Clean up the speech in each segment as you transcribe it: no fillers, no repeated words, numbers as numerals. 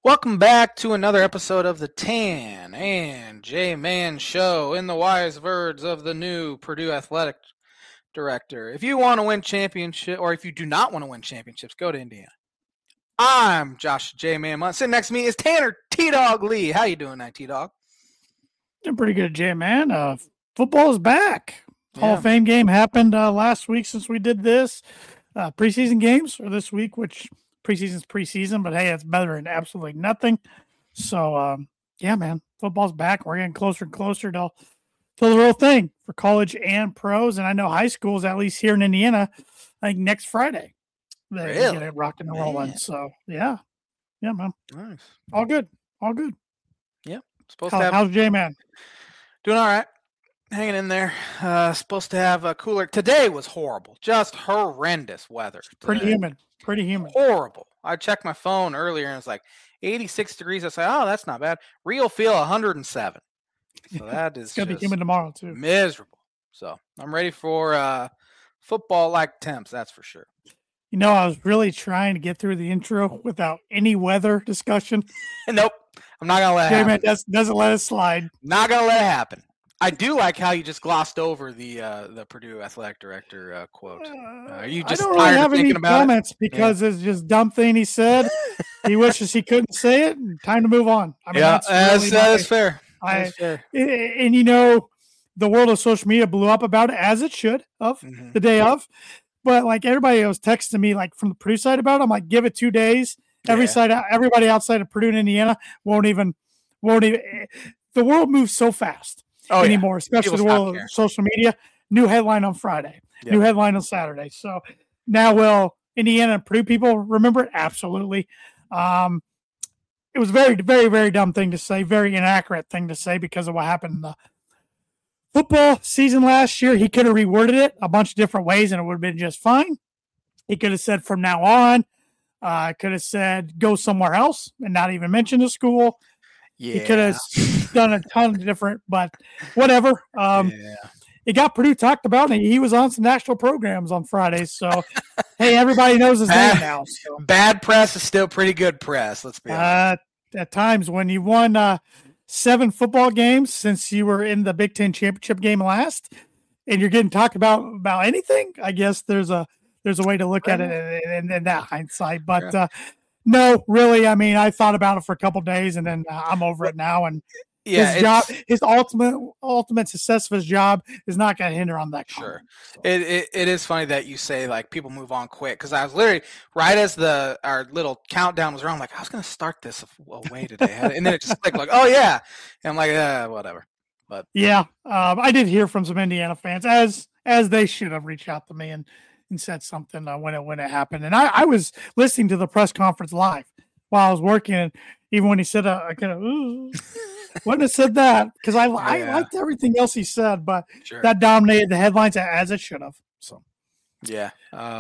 Welcome back to another episode of the Tan and J Man Show. In the wise words of the new Purdue athletic director, if you want to win championship, or if you do not want to win championships, go to Indiana. I'm Josh J Man Munt. Sitting next to me is Tanner T-Dog Lee. How you doing tonight, T-Dog? Doing pretty good, J Man. Football is back. Hall of Fame game happened last week since we did this. Preseason games are this week, which preseason's preseason, but hey, it's better than absolutely nothing. So, yeah, man, football's back. We're getting closer and closer to the real thing for college and pros. And I know high schools, at least here in Indiana, I think next Friday, they get it rocking and rolling. So, yeah, man. Nice. All good. Yep. How's J-Man? Doing all right. Hanging in there. Supposed to have a cooler. Today was horrible. Just horrendous weather. Pretty humid. Horrible. I checked my phone earlier and it's like 86 degrees. I said, oh, that's not bad. Real feel 107. So that is it's going to be humid tomorrow, too. Miserable. So I'm ready for football-like temps, that's for sure. You know, I was really trying to get through the intro without any weather discussion. Nope. I'm not going to let it happen. Doesn't let it slide. Not going to let it happen. I do like how you just glossed over the Purdue athletic director quote. Are you just tired of thinking about comments it? Because it's just dumb thing he said. He wishes he couldn't say it. And time to move on. I mean, that's fair. That's fair. And you know, the world of social media blew up about it, as it should have the day of. But like everybody was texting me like from the Purdue side about it. I'm like, give it 2 days. Everybody outside of Purdue and Indiana won't even. The world moves so fast. Anymore, especially the world of social media. New headline on Friday, new headline on Saturday. So now, will Indiana and Purdue people remember it? Absolutely. It was a very, very, very dumb thing to say, very inaccurate thing to say because of what happened in the football season last year. He could have reworded it a bunch of different ways and it would have been just fine. He could have said from now on, could have said go somewhere else and not even mention the school. Yeah. He could have done a ton of different, but whatever. It got Purdue talked about, and he was on some national programs on Fridays. So, hey, everybody knows his name now. So. Bad press is still pretty good press. Let's be honest. At times, when you won 7 football games since you were in the Big Ten championship game last, and you're getting talked about anything, I guess there's a way to look at it in that hindsight. But no, really. I mean, I thought about it for a couple of days, and then I'm over it now. And his ultimate success of his job is not going to hinder on that. Sure, it is funny that you say like people move on quick because I was literally right as our little countdown was around, like I was going to start this away today, and then it just clicked like, oh yeah, and I'm like whatever. But yeah, I did hear from some Indiana fans as they should have reached out to me and said something when it happened. And I was listening to the press conference live while I was working. And even when he said, I kind of, wouldn't have said that because I liked everything else he said, but that dominated the headlines as it should have. So, yeah.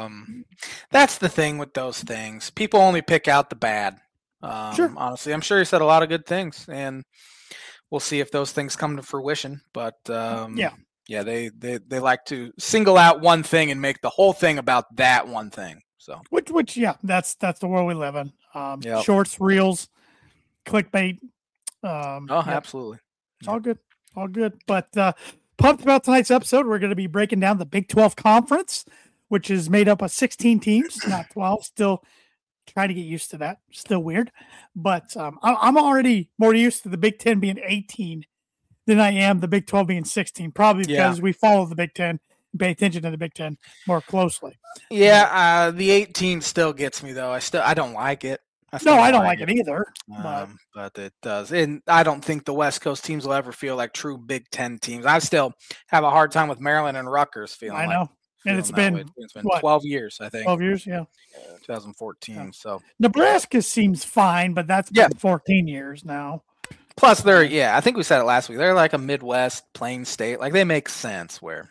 That's the thing with those things. People only pick out the bad. Honestly, I'm sure he said a lot of good things and we'll see if those things come to fruition, but yeah, they like to single out one thing and make the whole thing about that one thing. So, which that's the world we live in. Shorts, reels, clickbait. Absolutely. It's all good. But pumped about tonight's episode. We're going to be breaking down the Big 12 Conference, which is made up of 16 teams, not 12. Still trying to get used to that. Still weird, but I'm already more used to the Big 10 being 18. Than I am the Big 12 being 16, probably because we follow the Big 10 and pay attention to the Big 10 more closely. Yeah, the 18 still gets me, though. I don't like it. I don't like it either. But it does. And I don't think the West Coast teams will ever feel like true Big 10 teams. I still have a hard time with Maryland and Rutgers feeling I know. And it's been 12 years, I think. 12 years, yeah. 2014. Yeah. So Nebraska seems fine, but that's been 14 years now. Plus, I think we said it last week. They're like a Midwest plain state. Like they make sense where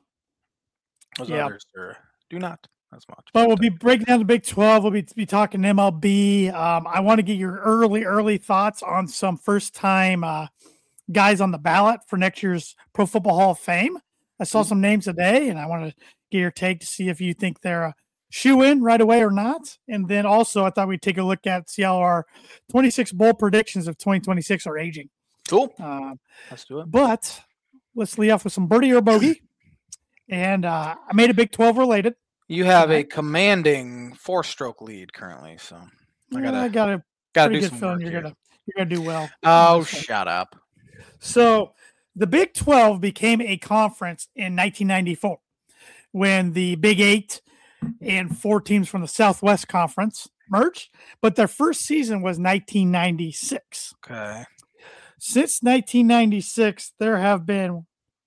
those others do not as much. But we'll be breaking down the Big 12. We'll be talking MLB. I want to get your early thoughts on some first-time guys on the ballot for next year's Pro Football Hall of Fame. I saw some names today, and I want to get your take to see if you think they're shoe in right away or not. And then also, I thought we'd take a look at see how our 26 bowl predictions of 2026 are aging. Cool. Let's do it. But let's lead off with some birdie or bogey. And I made a Big 12 related. You have a commanding 4-stroke lead currently, so I got a do good some feeling work you're gonna do well. Oh, shut up. So the Big 12 became a conference in 1994 when the Big 8 and 4 teams from the Southwest Conference merged, but their first season was 1996. Okay. Since 1996, there have been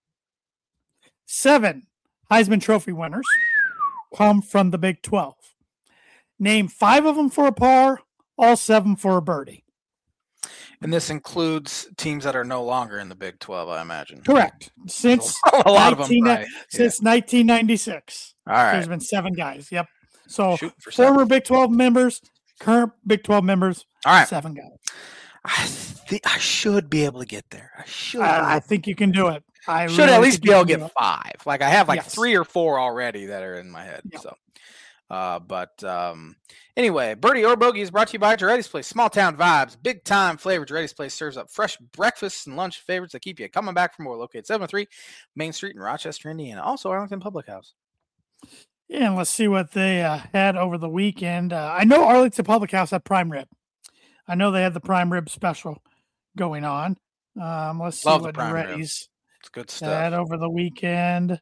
7 Heisman Trophy winners come from the Big 12. Name 5 of them for a par, all 7 for a birdie. And this includes teams that are no longer in the Big 12, I imagine. Correct. Since a lot of them, right? Since 1996. All right. There's been 7 guys. Yep. So former 7. Big 12 members, current Big 12 members. All right. 7 guys. I should be able to get there. I think you can do it. I should at least be able to get 5. Like I have 3 or 4 already that are in my head. Yep. So, anyway, Birdie or Bogey is brought to you by Giretti's Place. Small town vibes, big time flavor. Giretti's Place serves up fresh breakfasts and lunch favorites that keep you coming back for more. Located 703 Main Street in Rochester, Indiana. Also, Arlington Public House. Yeah, and let's see what they had over the weekend. I know Arlington Public House had prime rib. I know they had the prime rib special going on. Let's see what Giretti's it's good stuff. Had over the weekend.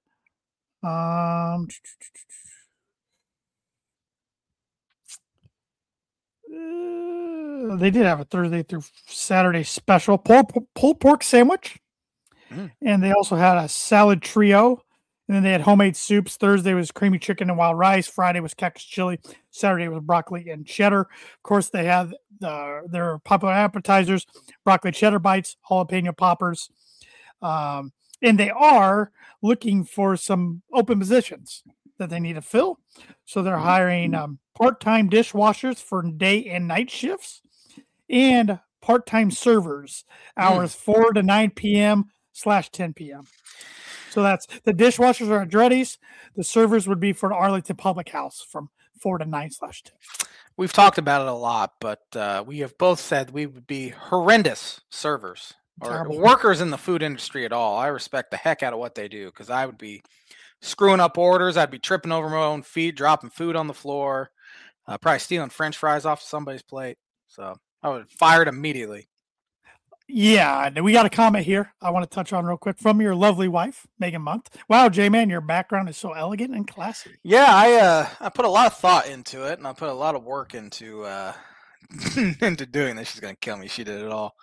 They did have a Thursday through Saturday special pulled pork sandwich, and they also had a salad trio, and then they had homemade soups. Thursday was creamy chicken and wild rice. Friday was cactus chili. Saturday was broccoli and cheddar. Of course, they had their popular appetizers: broccoli cheddar bites, jalapeno poppers, and they are looking for some open positions that they need to fill. So they're hiring part-time dishwashers for day and night shifts and part-time servers, hours 4 to 9 p.m. / 10 p.m. So that's the dishwashers are at Giretti's. The servers would be for the Arlington Public House from 4 to 9 / 10. We've talked about it a lot, but we have both said we would be horrendous servers or workers in the food industry at all. I respect the heck out of what they do because I would be screwing up orders. I'd be tripping over my own feet, dropping food on the floor, probably stealing French fries off somebody's plate. So I would fired immediately. Yeah, we got a comment here I want to touch on real quick from your lovely wife, Megan Month. Wow, J-Man, your background is so elegant and classy. Yeah, I put a lot of thought into it, and I put a lot of work into into doing this. She's gonna kill me. She did it all.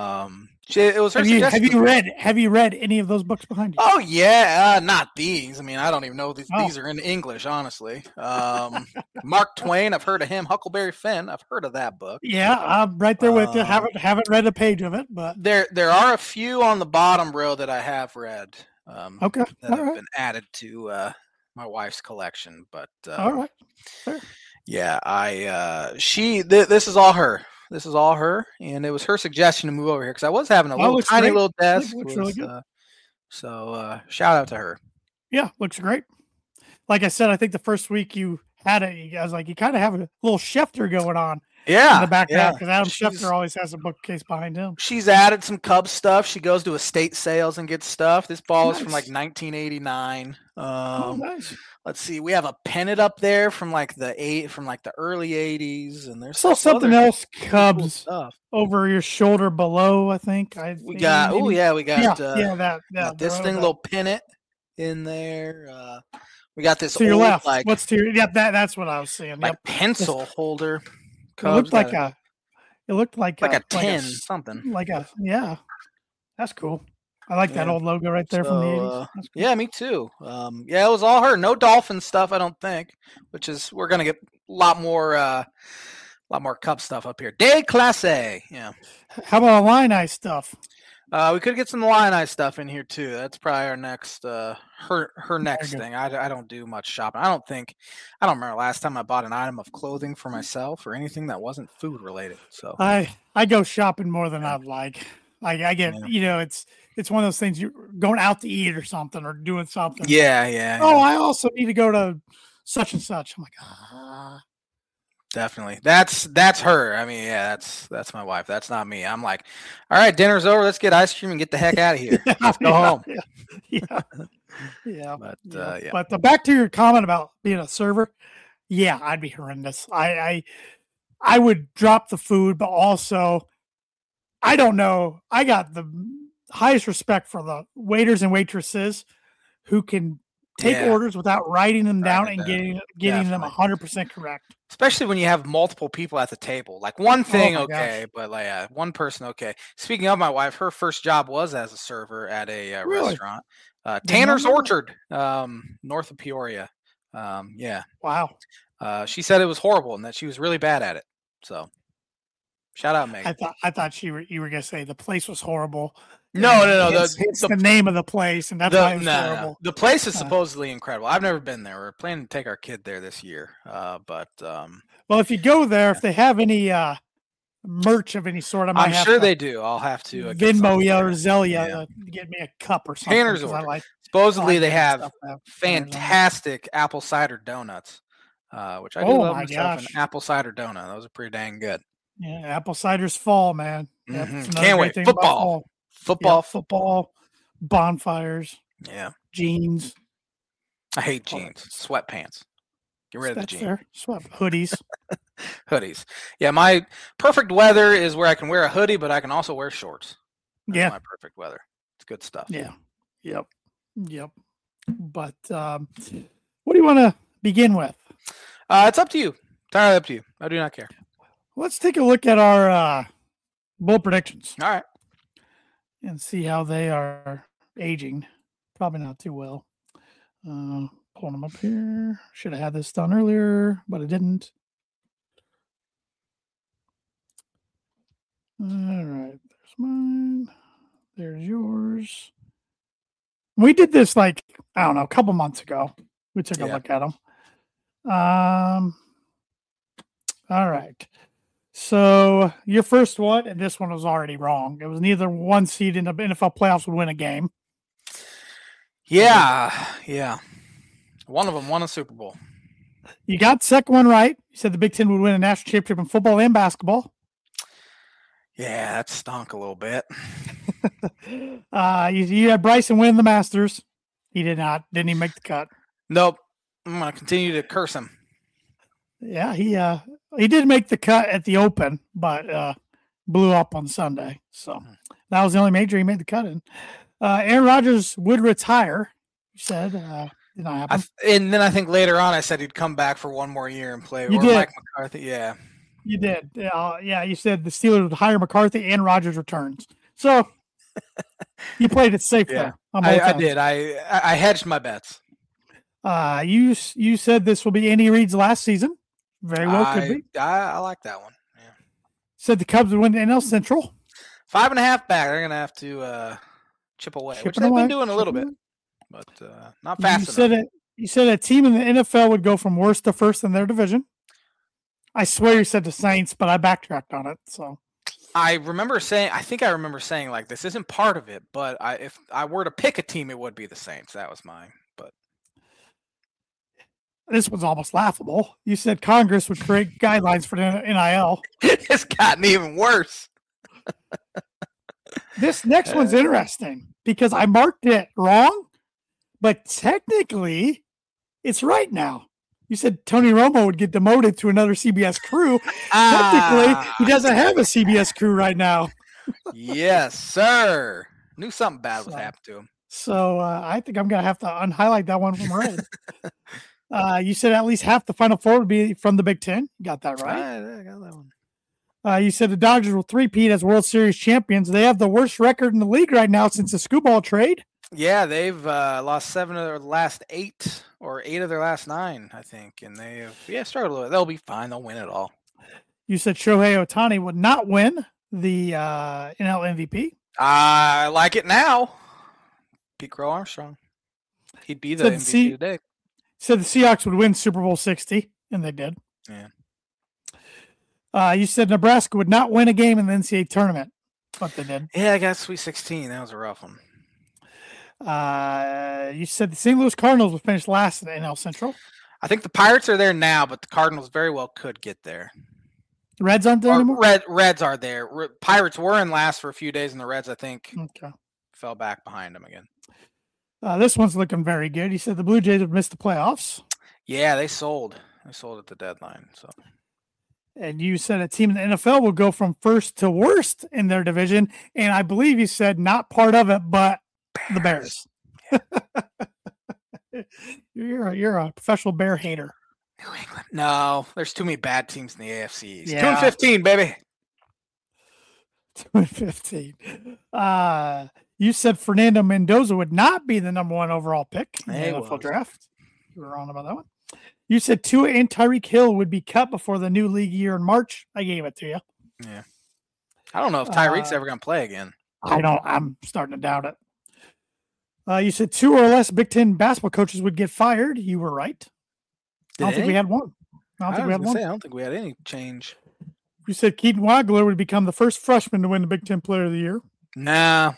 It was her suggestion. Have you read any of those books behind you? Oh yeah, not these. I mean, I don't even know these are in English, honestly. Mark Twain, I've heard of him. Huckleberry Finn, I've heard of that book. Yeah, I'm right there with you. Haven't read a page of it, but there are a few on the bottom row that I have read. Okay, that have been added to my wife's collection. But all right, sure. Yeah, this is all her. This is all her, and it was her suggestion to move over here because I was having a little desk. Looks really good. So shout out to her. Yeah, looks great. Like I said, I think the first week you had it, I was like, you kind of have a little Schefter going on. Yeah, in the background because Adam Schefter always has a bookcase behind him. She's added some Cubs stuff. She goes to estate sales and gets stuff. This ball is from like 1989. Nice. Let's see. We have a pennant up there from like the early 80s, and there's something else Cubs stuff over your shoulder below. I think we got this little pennant in there. We got this to your left. What's to your that's what I was seeing. Like pencil holder. It looked like a 10 something. That's cool. I like that old logo right there from the 80s. Cool. Yeah, me too. It was all her. No Dolphin stuff, I don't think. We're gonna get a lot more Cub stuff up here. Day Class A. Yeah. How about Illini stuff? We could get some Illini stuff in here too. That's probably our next her next thing. I don't do much shopping. I don't remember last time I bought an item of clothing for myself or anything that wasn't food related. So I go shopping more than I'd like. I get it's one of those things you're going out to eat or something or doing something. Yeah. Oh, I also need to go to such and such. I'm like, ah. Definitely. That's her. I mean, yeah, that's my wife. That's not me. I'm like, all right, dinner's over. Let's get ice cream and get the heck out of here. Let's go home. Yeah. But back to your comment about being a server. Yeah, I'd be horrendous. I would drop the food, but also, I don't know. I got the highest respect for the waiters and waitresses who can take orders without writing them down and getting them 100% correct. Especially when you have multiple people at the table. Like one thing, but like one person, okay. Speaking of my wife, her first job was as a server at a restaurant, Tanner's Orchard, north of Peoria. Yeah. Wow. She said it was horrible and that she was really bad at it. So, shout out, Megan. I thought you were gonna say the place was horrible. No. It's the name of the place, and that's why it was horrible. No. The place is supposedly incredible. I've never been there. We're planning to take our kid there this year. Well, if you go there, if they have any merch of any sort, I'm sure they do. I'll have to Venmo or Zelia to get me a cup or something. Tanner's Orchard. Supposedly they have fantastic apple cider donuts, which I do love myself. An apple cider donut. Those are pretty dang good. Yeah, apple cider's fall, man. Can't wait. Football, bonfires. Yeah, jeans. I hate jeans. Sweatpants. Get rid of the jeans. Fair. Hoodies. Hoodies. Yeah, my perfect weather is where I can wear a hoodie, but I can also wear shorts. That's my perfect weather. It's good stuff. Yeah. Yep. But what do you want to begin with? It's up to you. Entirely up to you. I do not care. Let's take a look at our bowl predictions. All right. And see how they are aging. Probably not too well. Pulling them up here. Should have had this done earlier, but I didn't. All right. There's mine. There's yours. We did this a couple months ago. We took a look at them. All right. So your first one, and this one was already wrong. It was neither one seed in the NFL playoffs would win a game. Yeah. One of them won a Super Bowl. You got the second one right. You said the Big Ten would win a national championship in football and basketball. Yeah, that stunk a little bit. You had Bryson win the Masters. He did not. Didn't even make the cut. Nope. I'm going to continue to curse him. Yeah, he did make the cut at the Open, but blew up on Sunday. So that was the only major he made the cut in. Aaron Rodgers would retire. You said did not happen. And then I think later on I said he'd come back for one more year and play. You did. Mike McCarthy. Yeah. You did. Yeah, you said the Steelers would hire McCarthy and Rodgers returns. So you played it safe there. I did. I hedged my bets. You said this will be Andy Reid's last season. Very well could be. I like that one. Yeah. Said the Cubs would win the NL Central. 5.5 back. They're going to have to chip away, which they've been doing a little bit, but not fast enough. You said a team in the NFL would go from worst to first in their division. I swear you said the Saints, but I backtracked on it. So I remember saying like this isn't part of it, but if I were to pick a team, it would be the Saints. That was mine. But this was almost laughable. You said Congress would create guidelines for the NIL. It's gotten even worse. This next one's interesting because I marked it wrong, but technically it's right now. You said Tony Romo would get demoted to another CBS crew. Technically, he doesn't have a CBS crew right now. Yes, sir. Knew something bad was happening to him. So I think I'm going to have to unhighlight that one from red. You said at least half the Final Four would be from the Big Ten. You got that right. I got that one. You said the Dodgers will three-peat as World Series champions. They have the worst record in the league right now since the Skubal trade. Yeah, they've lost 7 of their last 8 or 8 of their last 9, I think. And they have struggled a little bit. They'll be fine. They'll win it all. You said Shohei Ohtani would not win the NL MVP. I like it now. Pete Crow Armstrong. He'd be the MVP today. Said the Seahawks would win Super Bowl 60, and they did. Yeah. You said Nebraska would not win a game in the NCAA tournament, but they did. Yeah, I got Sweet 16. That was a rough one. You said the St. Louis Cardinals would finish last in the NL Central. I think the Pirates are there now, but the Cardinals very well could get there. The Reds aren't there anymore? Reds are there. Pirates were in last for a few days, and the Reds, I think, fell back behind them again. This one's looking very good. He said the Blue Jays have missed the playoffs. Yeah, they sold. They sold at the deadline. So, and you said a team in the NFL will go from first to worst in their division, and I believe you said not part of it, but the Bears. You're a professional Bear hater. New England. No, there's too many bad teams in the AFC. Yeah. 2-15, baby. 2-15. You said Fernando Mendoza would not be the number 1 overall pick in the NFL draft. You were wrong about that one. You said Tua and Tyreek Hill would be cut before the new league year in March. I gave it to you. Yeah. I don't know if Tyreek's ever going to play again. I'm starting to doubt it. You said 2 or less Big Ten basketball coaches would get fired. You were right. I don't think we had one. I don't think we had any change. You said Keaton Wagler would become the first freshman to win the Big Ten Player of the Year. No,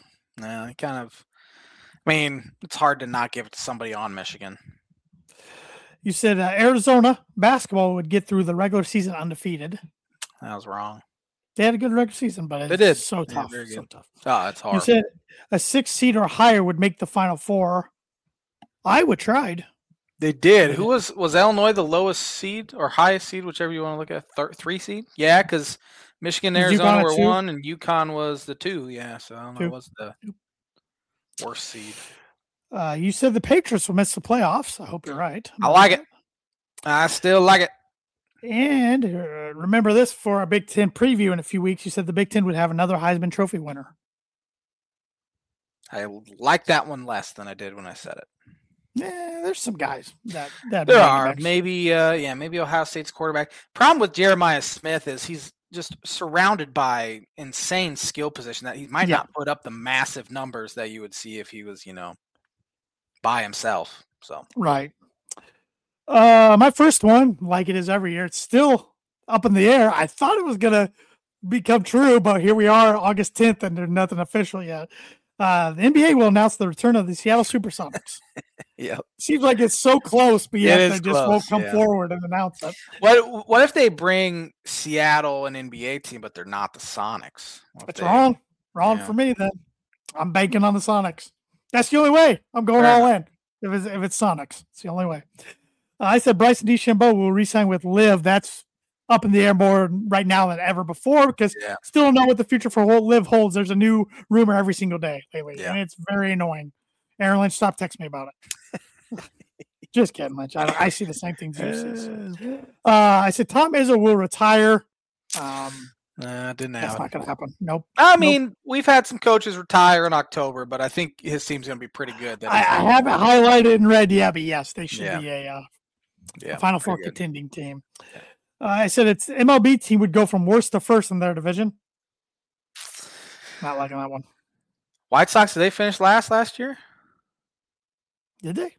it's hard to not give it to somebody on Michigan. You said Arizona basketball would get through the regular season undefeated. That was wrong. They had a good regular season, but it's so tough. So tough. Oh, it's hard. You said a 6 seed or higher would make the Final Four. Iowa tried. They did. Who was Illinois the lowest seed or highest seed, whichever you want to look at? 3 seed? Yeah, because Michigan and Arizona were 1, and UConn was the 2. Yeah, so I don't know what's the worst seed. You said the Patriots will miss the playoffs. I hope you're right. I like it. I still like it. And remember this for our Big Ten preview in a few weeks. You said the Big Ten would have another Heisman Trophy winner. I like that one less than I did when I said it. Yeah, there's some guys that there are. Maybe Ohio State's quarterback. Problem with Jeremiah Smith is he's just surrounded by insane skill position that he might not put up the massive numbers that you would see if he was, by himself. So right. My first one, like it is every year, it's still up in the air. I thought it was gonna become true, but here we are, August 10th, and there's nothing official yet. The NBA will announce the return of the Seattle Supersonics. Yeah, seems like it's so close, but yet they just won't come forward and announce it. What if they bring Seattle an NBA team, but they're not the Sonics? That's wrong. Wrong for me. Then I'm banking on the Sonics. That's the only way. I'm going all in. If it's Sonics, it's the only way. I said Bryson DeChambeau will re-sign with Liv. That's up in the air more right now than ever before because still don't know what the future for Liv holds. There's a new rumor every single day lately, and it's very annoying. Aaron Lynch, stop texting me about it. Just kidding, Lynch. I see the same things you see. I said Tom Izzo will retire. Didn't happen. That's not going to happen. Nope. I mean, we've had some coaches retire in October, but I think his team's going to be pretty good. I have it highlighted in red, but yes, they should be a Final Four contending team. I said its MLB team would go from worst to first in their division. Not liking that one. White Sox, did they finish last year? Did they?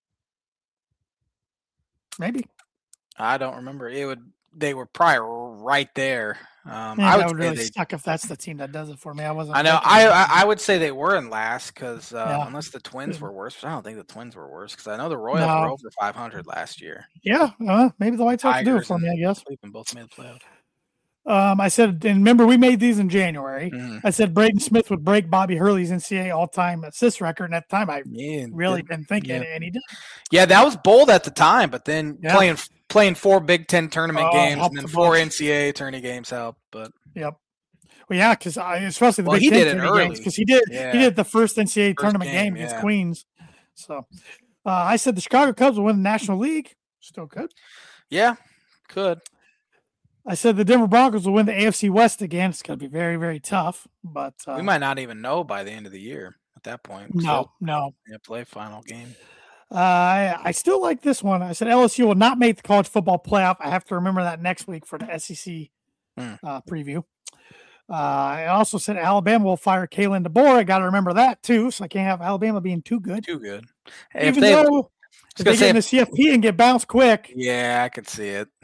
Maybe. I don't remember. They were probably right there. I would really suck if that's the team that does it for me. I know. I would say they were in last because unless the Twins were worse, I don't think the Twins were worse because I know the Royals were over 500 last year. Yeah, maybe the White Sox do it for me. I guess. Both made the playoffs. I said, and remember we made these in January. I said Braden Smith would break Bobby Hurley's NCAA all-time assist record, and at the time I really didn't think it, and he did. Yeah, that was bold at the time, but then playing 4 Big Ten tournament games and then 4 NCAA tourney games helped. But well, yeah, because especially the Big Ten tourney games because he did the first NCAA tournament game against Queens. So I said the Chicago Cubs will win the National League. Still good. Yeah, could. I said the Denver Broncos will win the AFC West again. It's going to be very, very tough. But we might not even know by the end of the year at that point. No. Play final game. I still like this one. I said LSU will not make the college football playoff. I have to remember that next week for the SEC preview. I also said Alabama will fire Kalen DeBoer. I got to remember that too. So I can't have Alabama being too good. Hey, Even though if they get in the CFP and get bounced quick. Yeah, I could see it.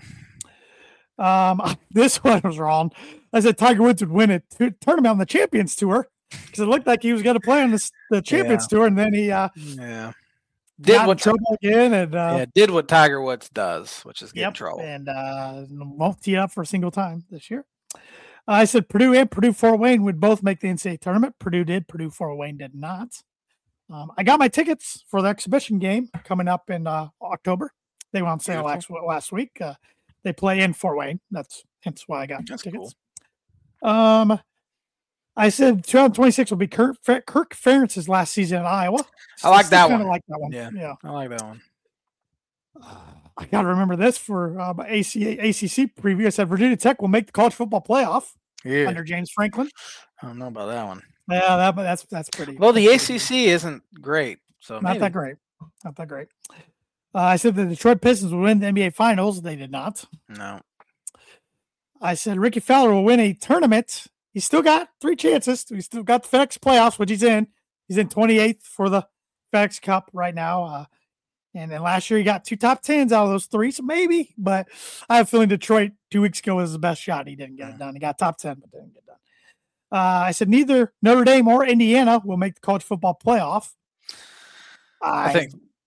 This one was wrong. I said Tiger Woods would win a tournament on the Champions Tour because it looked like he was going to play on the Champions Tour, and then he Did what trouble again, and did what Tiger Woods does, which is get in trouble, and won't tee up for a single time this year. I said Purdue and Purdue Fort Wayne would both make the NCAA tournament. Purdue did. Purdue Fort Wayne did not. I got my tickets for the exhibition game coming up in October. They went on sale last week. They play in Fort Wayne. That's hence why I got tickets. Cool. I said 2026 will be Kirk Ferentz's last season in Iowa. I like that one. Like that one. Yeah, I like that one. I got to remember this for ACC preview. I said Virginia Tech will make the college football playoff under James Franklin. I don't know about that one. Yeah, that's pretty. Well, the ACC isn't great, so not that great. Not that great. I said the Detroit Pistons will win the NBA Finals. They did not. No. I said Ricky Fowler will win a tournament. He's still got 3 chances. He's still got the FedEx playoffs, which he's in. He's in 28th for the FedEx Cup right now. And then last year he got 2 top 10s out of those 3, so maybe. But I have a feeling Detroit 2 weeks ago was the best shot. He didn't get it done. He got top 10, but didn't get it done. I said neither Notre Dame or Indiana will make the college football playoff. I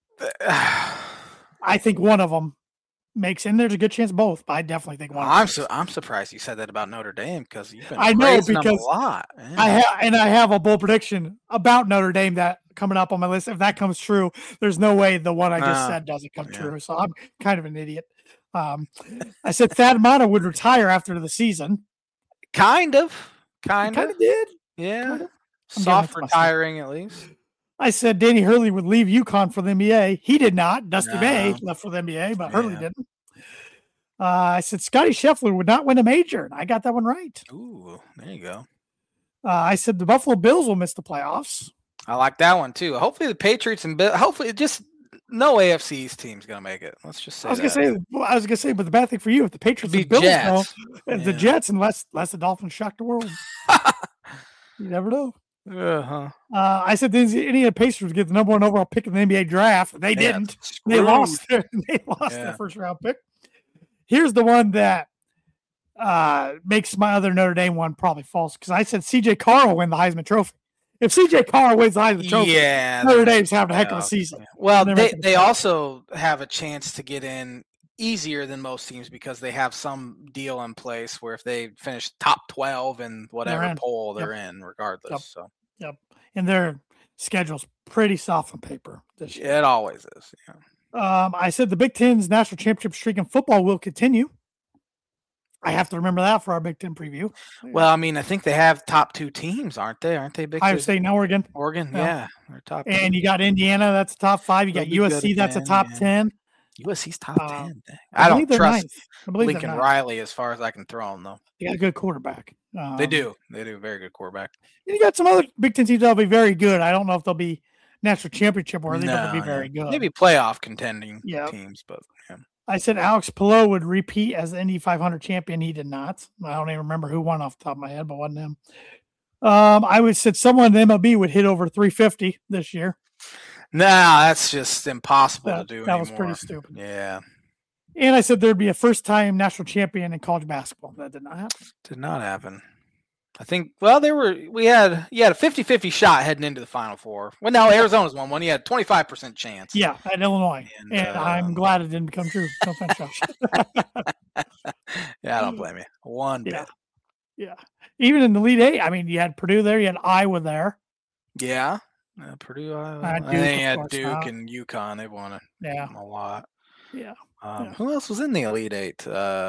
think one of them makes, and there's a good chance both, but I definitely think one. I'm surprised you said that about Notre Dame because you've been praising them a lot. Man. I have a bold prediction about Notre Dame that coming up on my list. If that comes true, there's no way the one I just said doesn't come true. So I'm kind of an idiot. I said Thad Matta would retire after the season. Kind of did. Yeah. Kind of. Soft retiring at least. I said Danny Hurley would leave UConn for the NBA. He did not. Dusty May left for the NBA, but Hurley didn't. I said Scotty Scheffler would not win a major, and I got that one right. Ooh, there you go. I said the Buffalo Bills will miss the playoffs. I like that one too. Hopefully the Patriots and hopefully just no AFC East team's gonna make it. Let's just say. I was gonna say, but the bad thing for you, if the Patriots and Bills go, the Jets, unless the Dolphins shock the world, you never know. I said the Indiana Pacers would get the number 1 overall pick in the NBA draft. They didn't. They lost their first round pick. Here's the one that makes my other Notre Dame one probably false because I said CJ Carr will win the Heisman Trophy. If CJ Carr wins the Heisman Trophy, Notre Dame's having a heck of a season. Yeah. Well, they also have a chance to get in easier than most teams because they have some deal in place where if they finish top 12 in whatever poll they're in regardless. And their schedule's pretty soft on paper this year. It always is. I said the Big Ten's national championship streak in football will continue. I have to remember that for our Big Ten preview. Well, I mean, I think they have top 2 teams, aren't they? Aren't they Big Ten? Ohio State and Oregon. Yeah. They're top 2. And you got Indiana, that's a top 5. You got USC, that's a top 10. USC's top 10. I don't trust Lincoln Riley as far as I can throw him, though. They got a good quarterback. They do. They do. Very good quarterback. You got some other Big Ten teams that'll be very good. I don't know if they'll be national championship worthy, but they'll be very good. Maybe playoff contending teams, but I said Alex Pillow would repeat as the Indy 500 champion. He did not. I don't even remember who won off the top of my head, but wasn't him. I would said someone in the MLB would hit over 350 this year. Nah, that's just impossible to do. That was pretty stupid. Yeah. And I said there'd be a first-time national champion in college basketball. That did not happen. Did not happen. I think, well, you had a 50-50 shot heading into the Final Four. Well, now Arizona's won one. You had a 25% chance. Yeah, at Illinois. And I'm glad it didn't come true. No offense, Josh. Yeah, I don't blame you. One bit. Yeah. Even in the Elite Eight, I mean, you had Purdue there. You had Iowa there. Yeah. Purdue, Iowa. And then you had Duke and UConn. They won a lot. Yeah. Who else was in the Elite Eight?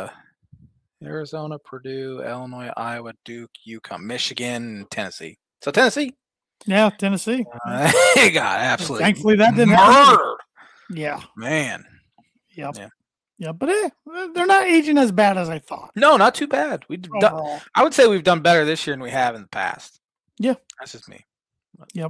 Arizona, Purdue, Illinois, Iowa, Duke, UConn, Michigan, and Tennessee. So Tennessee. Yeah, Tennessee. They got absolutely thankfully that didn't happen. Yeah. Man. Yep. Yeah, but they're not aging as bad as I thought. No, not too bad. I would say we've done better this year than we have in the past. Yeah. That's just me. Yep.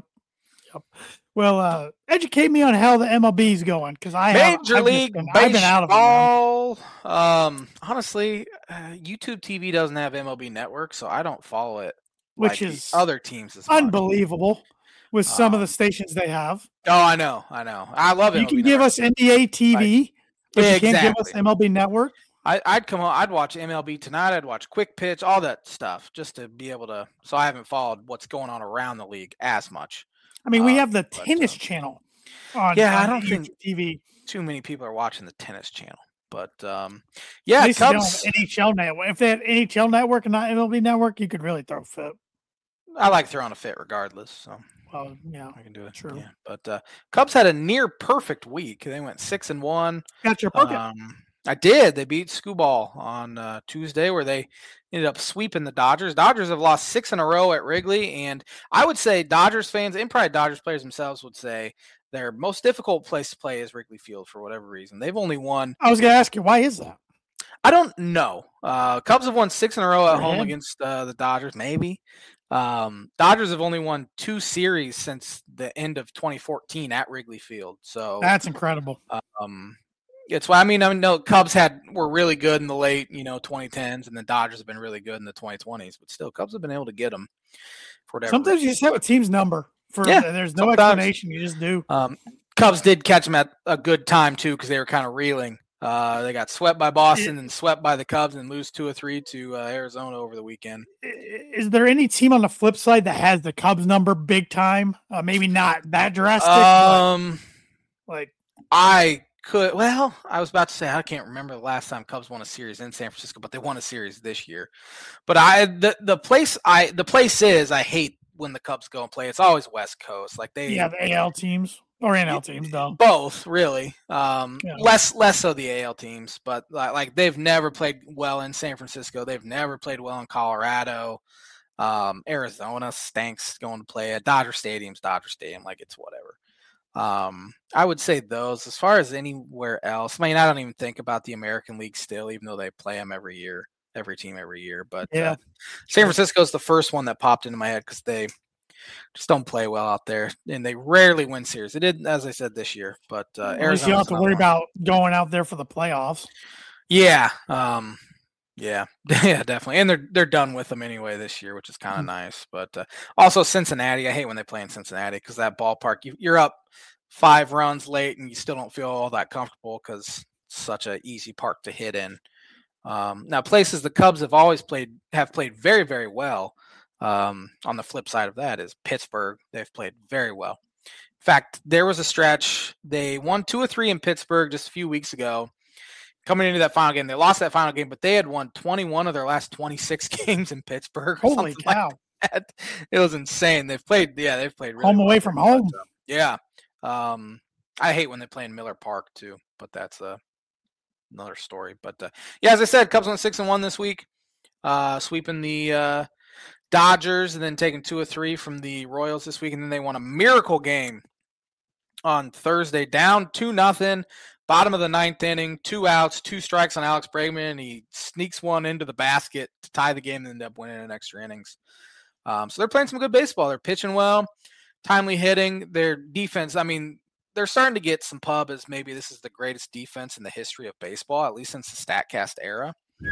Well, educate me on how the MLB is going because Major League Baseball. I've been out of it. Honestly, YouTube TV doesn't have MLB Network, so I don't follow it. Which is other teams. Unbelievable with some of the stations they have. Oh, I know. I love it. You can give us NBA TV, but you can't give us MLB Network. I'd come on. I'd watch MLB Tonight. I'd watch Quick Pitch, all that stuff, just to be able to. So I haven't followed what's going on around the league as much. I mean, we have the tennis channel I don't think TV. Too many people are watching the tennis channel. But At least Cubs. NHL network. If they had NHL network and not MLB network, you could really throw a fit. I like throwing a fit regardless. So yeah, I can do it. True. Yeah. But Cubs had a near perfect week. They went 6-1. Got your pocket. I did. They beat Skubal on Tuesday, where they ended up sweeping the Dodgers. Dodgers have lost 6 in a row at Wrigley, and I would say Dodgers fans and probably Dodgers players themselves would say their most difficult place to play is Wrigley Field for whatever reason. They've only won. I was going to ask you, why is that? I don't know. Cubs have won 6 in a row at home against the Dodgers, maybe. Dodgers have only won 2 series since the end of 2014 at Wrigley Field. So that's incredible. It's why I know Cubs were really good in the late 2010s, and the Dodgers have been really good in the 2020s. But still, Cubs have been able to get them for whatever. Sometimes you just have a team's number. There's no explanation. You just do. Cubs did catch them at a good time too, because they were kind of reeling. They got swept by Boston and swept by the Cubs and lose 2-3 to Arizona over the weekend. Is there any team on the flip side that has the Cubs number big time? Maybe not that drastic. I was about to say I can't remember the last time Cubs won a series in San Francisco, but they won a series this year. But the place is I hate when the Cubs go and play. It's always West Coast, the AL teams. Or NL teams, though. Both, really. Less so the AL teams, but they've never played well in San Francisco. They've never played well in Colorado. Arizona stinks going to play at Dodger Stadium's Dodger Stadium. It's whatever. I would say those. As far as anywhere else, I don't even think about the American League still, even though they play them every team every year. But San Francisco is the first one that popped into my head because they just don't play well out there, and they rarely win series. They did, as I said, this year, but Arizona. You don't have to worry about going out there for the playoffs. Yeah, definitely, and they're done with them anyway this year, which is kind of nice. But also Cincinnati, I hate when they play in Cincinnati because that ballpark, you're up 5 runs late, and you still don't feel all that comfortable because it's such an easy park to hit in. Now, places the Cubs have always played very, very well. On the flip side of that is Pittsburgh. They've played very well. In fact, there was a stretch. They won 2 or 3 in Pittsburgh just a few weeks ago. Coming into that final game, they lost that final game, but they had won 21 of their last 26 games in Pittsburgh. Holy cow. It was insane. They've played really home away from home. Yeah. I hate when they play in Miller Park too, but that's another story. But as I said, Cubs went 6-1 this week, sweeping the Dodgers and then taking 2 or 3 from the Royals this week, and then they won a miracle game on Thursday, down 2-0, bottom of the 9th inning, 2 outs, 2 strikes on Alex Bregman, and he sneaks one into the basket to tie the game and end up winning in extra innings. So they're playing some good baseball. They're pitching well, timely hitting. Their defense, they're starting to get some pub as maybe this is the greatest defense in the history of baseball, at least since the StatCast era.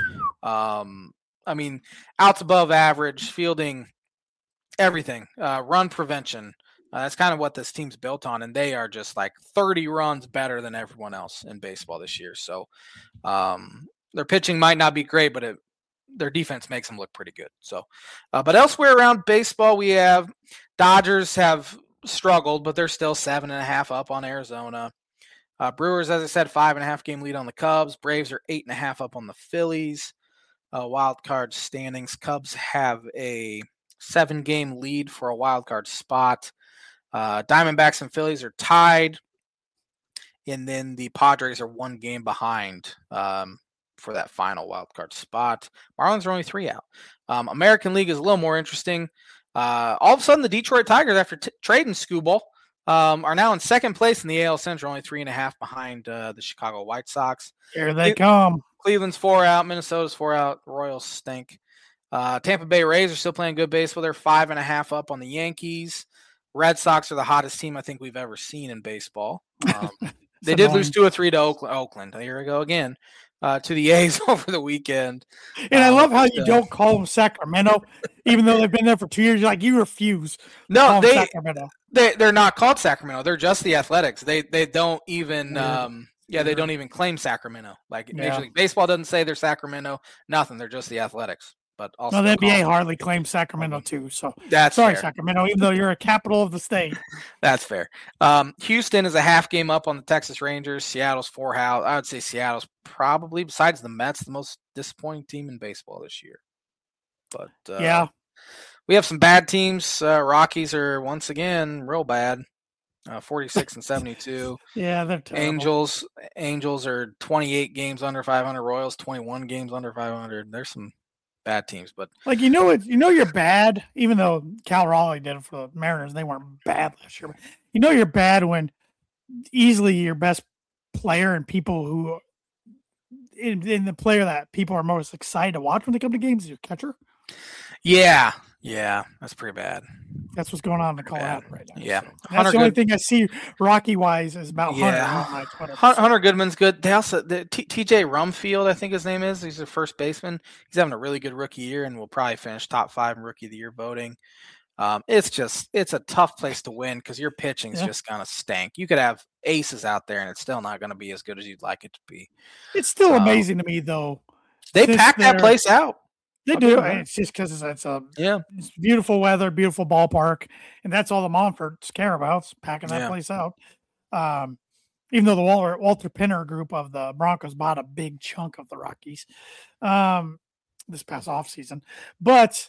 Outs above average, fielding, everything, run prevention. That's kind of what this team's built on, and they are just 30 runs better than everyone else in baseball this year. So their pitching might not be great, but their defense makes them look pretty good. So, but elsewhere around baseball, we have Dodgers have struggled, but they're still 7.5 up on Arizona. Brewers, as I said, 5.5 game lead on the Cubs. Braves are 8.5 up on the Phillies. Wild card standings. Cubs have a 7-game lead for a wild card spot. Diamondbacks and Phillies are tied, and then the Padres are 1 game behind for that final wild card spot. Marlins are only 3 out. American League is a little more interesting. All of a sudden, the Detroit Tigers, after trading Skubal, are now in second place in the AL Central, only 3.5 behind the Chicago White Sox. Here they come. Cleveland's 4 out. Minnesota's 4 out. The Royals stink. Tampa Bay Rays are still playing good baseball. They're 5.5 up on the Yankees. Red Sox are the hottest team I think we've ever seen in baseball. They did lose 2 or 3 to Oakland. Here we go again. To the A's over the weekend. And I love how you don't call them Sacramento, even though they've been there for 2 years. You refuse. No, they're not called Sacramento. They're just the Athletics. They don't even they don't even claim Sacramento. Major League Baseball doesn't say they're Sacramento. Nothing. They're just the Athletics. but also the NBA hardly claims Sacramento too. So that's sorry, fair. Sacramento, even though you're a capital of the state. That's fair. Houston is a half game up on the Texas Rangers. Seattle's 4 out. I would say Seattle's probably, besides the Mets, the most disappointing team in baseball this year. But yeah, we have some bad teams. Rockies are once again real bad. 46 and 72. Yeah, they're terrible. Angels are 28 games under 500. Royals 21 games under 500. There's some bad teams, but like you're bad, even though Cal Raleigh did it for the Mariners. They weren't bad last year. But you're bad when easily your best player and people who in the player that people are most excited to watch when they come to games is your catcher. Yeah, that's pretty bad. That's what's going on in the Colorado right now. Yeah, so that's the only thing I see Rocky wise is about Hunter. Yeah, Hunter Goodman's good. They also TJ Rumfield, I think his name is. He's the first baseman. He's having a really good rookie year and will probably finish top 5 in rookie of the year voting. It's a tough place to win because your pitching's just gonna stink. You could have aces out there and it's still not gonna be as good as you'd like it to be. It's still amazing to me though. They pack that place out. They do. It's just because it's beautiful weather, beautiful ballpark, and that's all the Montforts care about, packing that place out. Even though the Walter Penner group of the Broncos bought a big chunk of the Rockies this past offseason. But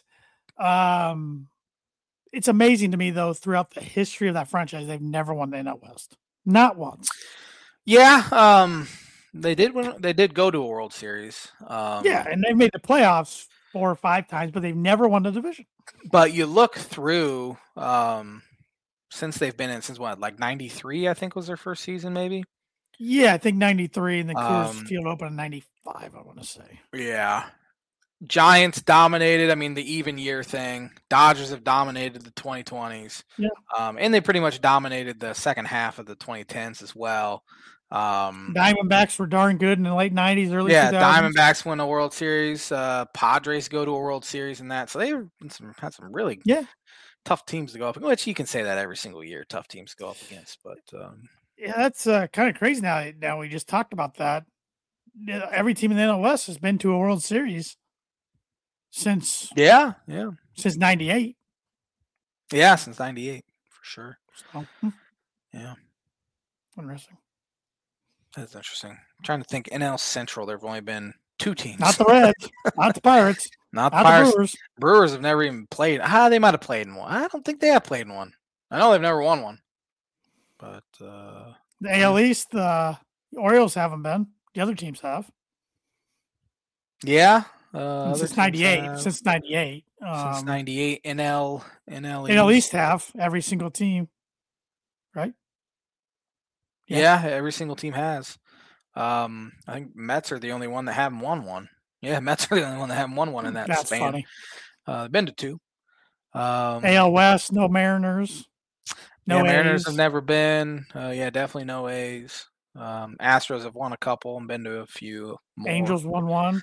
it's amazing to me, though, throughout the history of that franchise, they've never won the NL West. Not once. Yeah. They did go to a World Series. And they made the playoffs 4 or 5 times, but they've never won the division. But you look through since they've been in since what, like 93, I think was their first season, maybe. Yeah, I think 93, and the Coors Field opened in 95, I want to say. Yeah. Giants dominated. I mean, the even year thing. Dodgers have dominated the 2020s. Yeah. And they pretty much dominated the second half of the 2010s as well. Diamondbacks were darn good in the late 90s, early 2000s. Diamondbacks win a World Series. Padres go to a World Series in that. So they had some really tough teams to go up against, which you can say that every single year, tough teams to go up against. But that's kind of crazy now. Now we just talked about that. Every team in the NL West has been to a World Series since since 98. Yeah, since 98 for sure. So, yeah. Interesting. That's interesting. I'm trying to think. NL Central, there have only been 2 teams. Not the Reds, not the Pirates, not the Pirates. The Brewers. Brewers have never even played. They might have played in one. I don't think they have played in one. I know they've never won one. But the AL East, the Orioles haven't been. The other teams have. Yeah. Since 98. Since 98. Since 98. NL East have every single team. Right? Yeah, every single team has. I think Mets are the only one that haven't won one. Yeah, Mets are the only one that haven't won one in that That's span. Funny. They've been to 2. AL West, no Mariners. No Mariners A's. have never been. Definitely no A's. Astros have won a couple and been to a few more. Angels won one.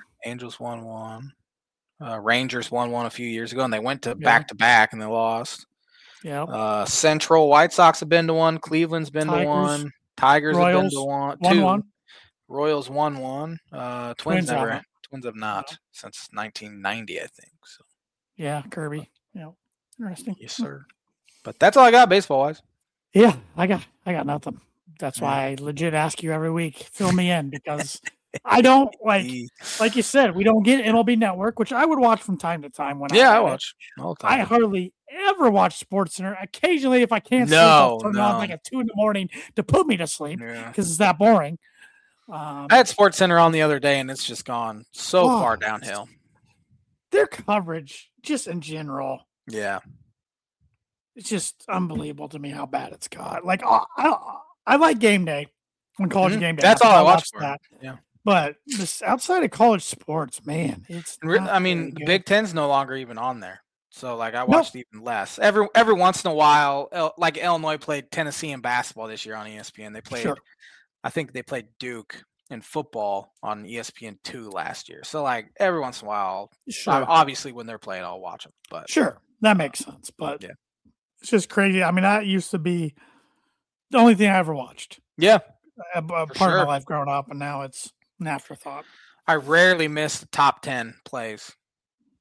Rangers won one a few years ago, and they went to back-to-back, and they lost. Yeah. Central White Sox have been to one. Cleveland's been to one. Tigers Royals, have been to one. 2. Royals won one. Twins have not since 1990, I think. So. Yeah, Kirby. Yeah, interesting. Yes, sir. But that's all I got baseball-wise. Yeah, I got nothing. That's why I legit ask you every week, fill me in, because I don't like you said, we don't get MLB Network, which I would watch from time to time when I watch all the time. I hardly ever watch SportsCenter. Occasionally, if I can't sleep, I'll turn on like at 2 a.m. to put me to sleep because it's that boring. I had SportsCenter on the other day, and it's just gone so far downhill. Their coverage, just in general, it's just unbelievable to me how bad it's got. Like I like Game Day when College Game Day. That's all I watch for. That. Yeah. But this outside of college sports, man, it's. Big Ten's no longer even on there. So like I watched even less. Every once in a while, like Illinois played Tennessee in basketball this year on ESPN. They played, I think they played Duke in football on ESPN2 last year. So like every once in a while, obviously when they're playing, I'll watch them. But that makes sense. But it's just crazy. I mean, that used to be the only thing I ever watched. Yeah, a part of my life growing up, and now it's an afterthought. I rarely miss the top 10 plays.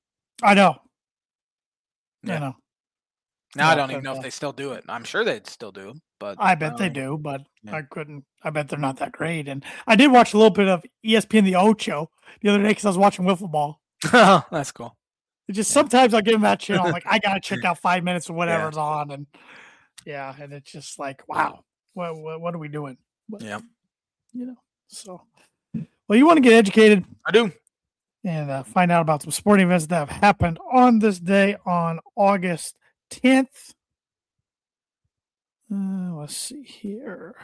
I know. Yeah. I know. Now I don't even know if they still do it. I'm sure they'd still do, but I bet they do, but I couldn't. I bet they're not that great. And I did watch a little bit of ESPN The Ocho the other day because I was watching wiffle ball. Oh, that's cool. It just sometimes I'll give them that channel. I'm like, I gotta check out 5 minutes of whatever's on, and and it's just like, wow, what are we doing? But, so well, you want to get educated. I do. And find out about some sporting events that have happened on this day on August 10th. Let's see here.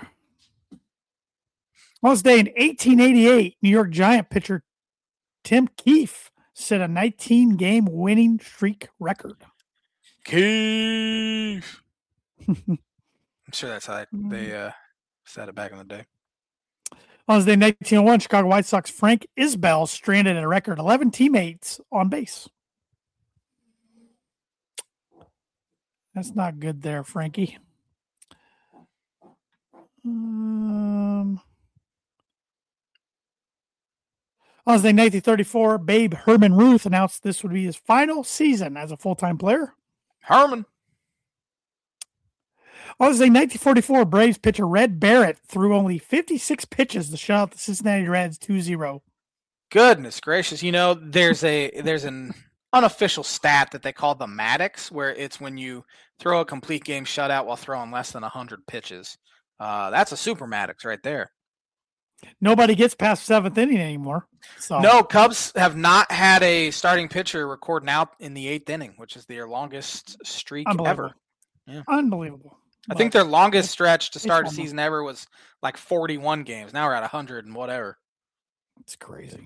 On this day in 1888, New York Giant pitcher Tim Keefe set a 19-game winning streak record. Keefe. I'm sure that's how they said it back in the day. On this day in 1901, Chicago White Sox Frank Isbell stranded a record 11 teammates on base. That's not good there, Frankie. On this day in 1934, Babe Herman Ruth announced this would be his final season as a full-time player. Herman. On this day in 1944, Braves pitcher Red Barrett threw only 56 pitches to shut out the Cincinnati Reds 2-0. Goodness gracious. You know, there's an unofficial stat that they call the Maddox, where it's when you throw a complete game shutout while throwing less than 100 pitches. That's a super Maddox right there. Nobody gets past seventh inning anymore. So no, Cubs have not had a starting pitcher record now in the eighth inning, which is their longest streak ever. Yeah. Unbelievable. I think their longest stretch to start a season ever was like 41 games. Now we're at 100 and whatever. It's crazy.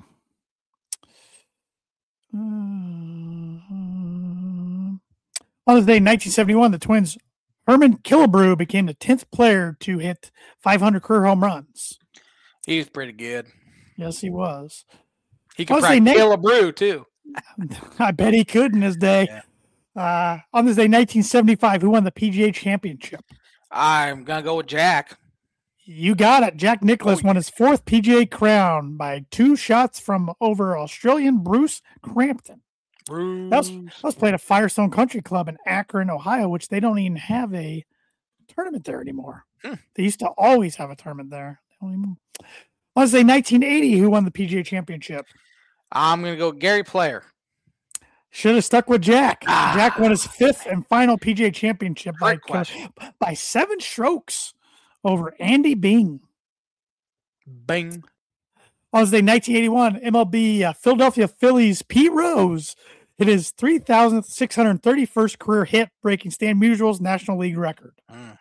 On this day in 1971, the Twins' Herman Killebrew became the 10th player to hit 500 career home runs. He was pretty good. Yes, he was. He could probably kill a brew, too. I bet he could in his day. Yeah. On this day, 1975, who won the PGA Championship? I'm going to go with Jack. You got it. Jack Nicklaus won his fourth PGA crown by 2 shots from over Australian Bruce Crampton. That was played at Firestone Country Club in Akron, Ohio, which they don't even have a tournament there anymore. They used to always have a tournament there. On this day, 1980, who won the PGA Championship? I'm going to go Gary Player. Should have stuck with Jack. Jack won his 5th and final PGA Championship by 7 strokes over Andy Bing. Bing. On this day, 1981, MLB Philadelphia Phillies Pete Rose hit his 3,631st career hit, breaking Stan Musial's National League record.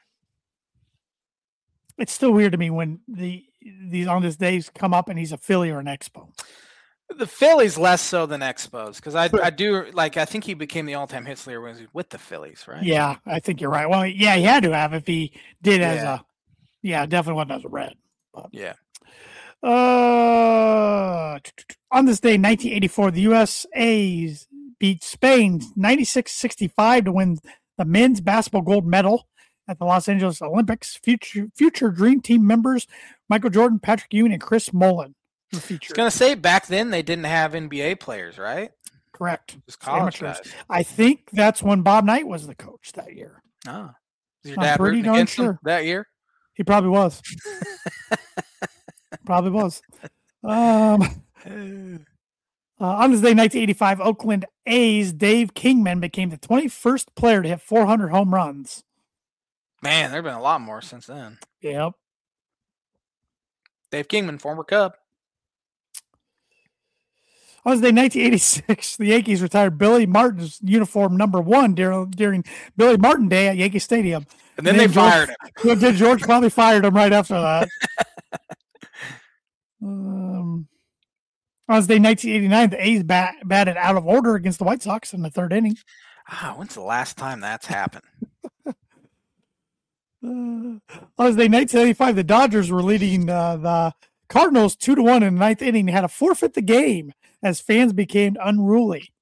It's still weird to me when these on this days come up and he's a Philly or an Expo. The Phillies less so than Expos, because I think he became the all-time hits leader when he was with the Phillies, right? Yeah, I think you're right. Well, yeah, he had to have if he did as a definitely wasn't as a Red. But. Yeah. On this day, 1984, the USA beat Spain 96-65 to win the men's basketball gold medal at the Los Angeles Olympics. Future Dream Team members Michael Jordan, Patrick Ewing, and Chris Mullin. I was going to say, back then they didn't have NBA players, right? Correct. Just college guys. I think that's when Bob Knight was the coach that year. Oh. Is your dad rooting against him that year? He probably was. On this day, 1985, Oakland A's Dave Kingman became the 21st player to hit 400 home runs. Man, there have been a lot more since then. Yep. Dave Kingman, former Cub. On this day, 1986, the Yankees retired Billy Martin's uniform number 1 during Billy Martin Day at Yankee Stadium. And then they fired him. George probably fired him right after that. On this day, 1989, the A's batted out of order against the White Sox in the 3rd inning. When's the last time that's happened? On this day, 1985, the Dodgers were leading the Cardinals 2-1 in the 9th inning. They had to forfeit the game as fans became unruly.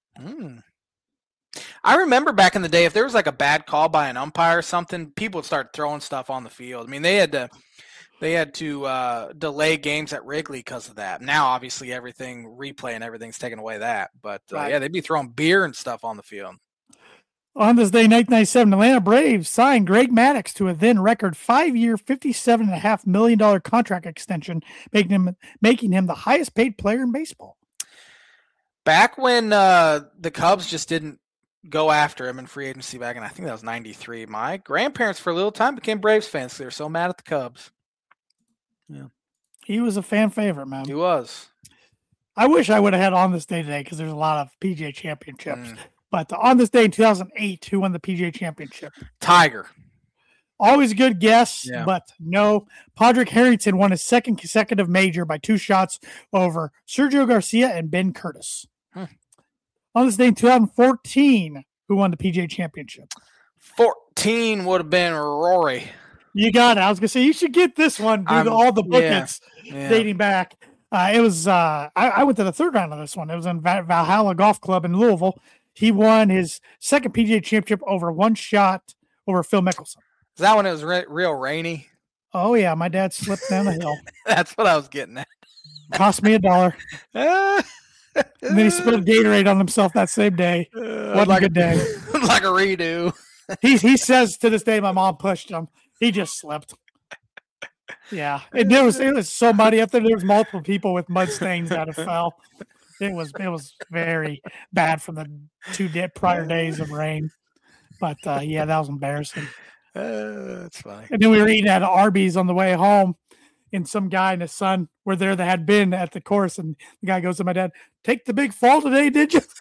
I remember back in the day, if there was like a bad call by an umpire or something, people would start throwing stuff on the field. I mean, they had to They had to delay games at Wrigley because of that. Now, obviously, everything replay and everything's taken away that. But Right. yeah, they'd be throwing beer and stuff on the field. On this day, 1997, Atlanta Braves signed Greg Maddux to a then record 5-year, $57.5 million contract extension, making him the highest paid player in baseball. Back when the Cubs just didn't go after him in free agency back in, I think that was 93, my grandparents for a little time became Braves fans. They were so mad at the Cubs. Yeah, he was a fan favorite, man. He was. I wish I would have had on this day today because there's a lot of PGA championships. But on this day in 2008, who won the PGA championship? Tiger. Always a good guess, but no. Padraig Harrington won his second consecutive major by 2 shots over Sergio Garcia and Ben Curtis. On this day in 2014, who won the PGA championship? 14 would have been Rory. You got it. I was going to say, you should get this one due to all the bookings dating back. It was, I went to the third round of this one. It was in Valhalla Golf Club in Louisville. He won his second PGA championship over 1 shot over Phil Mickelson. Is that when it was real rainy? Oh, yeah. My dad slipped down the hill. That's what I was getting at. Cost me $1. And then he spilled Gatorade on himself that same day. What like a good day. Like a redo. He says to this day, my mom pushed him. He just slipped. Yeah. And it was so muddy up there. There was multiple people with mud stains that have fell. It was very bad from the 2 prior days of rain. But, yeah, that was embarrassing. That's funny. And then we were eating at Arby's on the way home, and some guy and his son were there that had been at the course, and the guy goes to my dad, "Take the big fall today, did you?"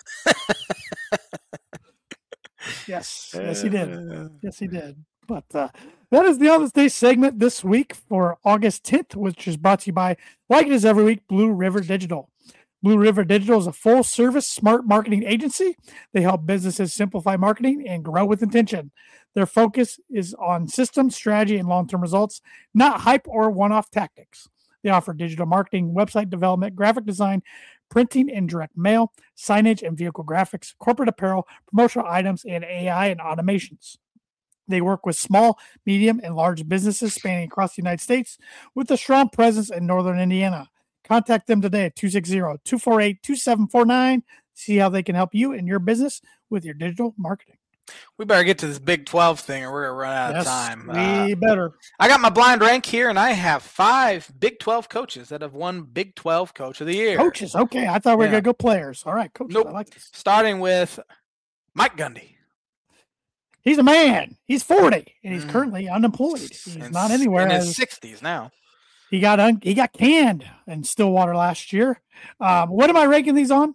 Yes, he did. Yes, he did. But that is the On This Day segment this week for August 10th, which is brought to you by, like it is every week, Blue River Digital. Blue River Digital is a full-service smart marketing agency. They help businesses simplify marketing and grow with intention. Their focus is on system, strategy, and long-term results, not hype or one-off tactics. They offer digital marketing, website development, graphic design, printing and direct mail, signage and vehicle graphics, corporate apparel, promotional items, and AI and automations. They work with small, medium, and large businesses spanning across the United States with a strong presence in northern Indiana. Contact them today at 260-248-2749. See how they can help you and your business with your digital marketing. We better get to this Big 12 thing or we're going to run out of time. We better. I got my blind rank here, and I have 5 Big 12 coaches that have won Big 12 Coach of the Year. Coaches, okay. I thought we were going to go players. All right, coaches. Nope. I like this. Starting with Mike Gundy. He's a man. He's 40, and he's currently unemployed. He's not anywhere. In his 60s now. He got canned in Stillwater last year. What am I ranking these on?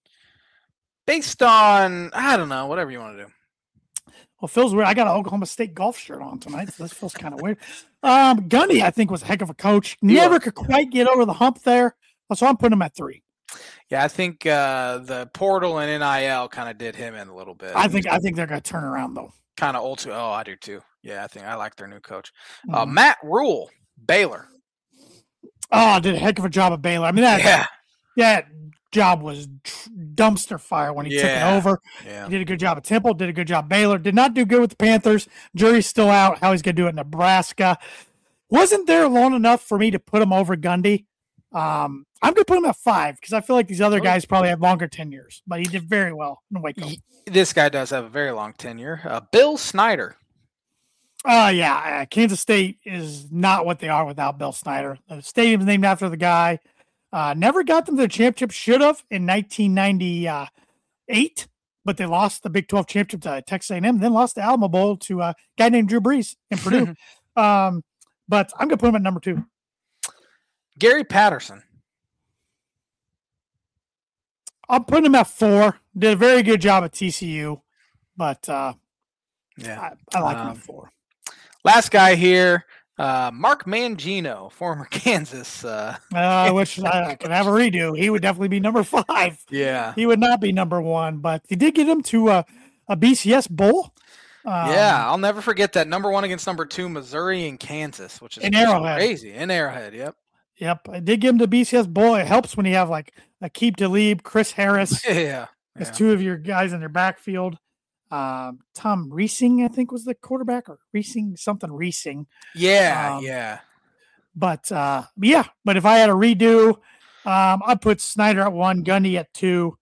Based on, I don't know, whatever you want to do. Well, feels weird. I got an Oklahoma State golf shirt on tonight, so this feels kind of weird. Gundy, I think, was a heck of a coach. Never could quite get over the hump there, so I'm putting him at 3. Yeah, I think the portal and NIL kind of did him in a little bit. I think they're going to turn around, though. Kind of old too. Oh, I do too. Yeah, I like their new coach. Matt Rule, Baylor. Oh, did a heck of a job at Baylor. I mean, that job was dumpster fire when he took it over. Yeah. He did a good job at Temple, did a good job at Baylor, did not do good with the Panthers. Jury's still out how he's going to do it in Nebraska. Wasn't there long enough for me to put him over Gundy. I'm going to put him at 5 because I feel like these other guys probably have longer tenures, but he did very well in Waco. This guy does have a very long tenure. Bill Snyder. Kansas State is not what they are without Bill Snyder. The stadium's named after the guy. Never got them to the championship. Should have in 1998, but they lost the Big 12 championship to Texas A&M, then lost the Alamo Bowl to a guy named Drew Brees in Purdue. But I'm going to put him at number 2. Gary Patterson. I'm putting him at 4. Did a very good job at TCU, but I like him at 4. Last guy here, Mark Mangino, former Kansas. Which I could have a redo. He would definitely be number 5. Yeah. He would not be number 1, but he did get him to a BCS bowl. I'll never forget that number 1 against number 2, Missouri and Kansas, which is crazy. In Arrowhead, yep. Yep, I did give him the BCS bowl. It helps when you have like Aqib Talib, Chris Harris. As 2 of your guys in their backfield. Tom Reesing, I think, was the quarterback, or Reesing. Yeah. But yeah, but if I had to redo, I'd put Snyder at 1, Gundy at 2.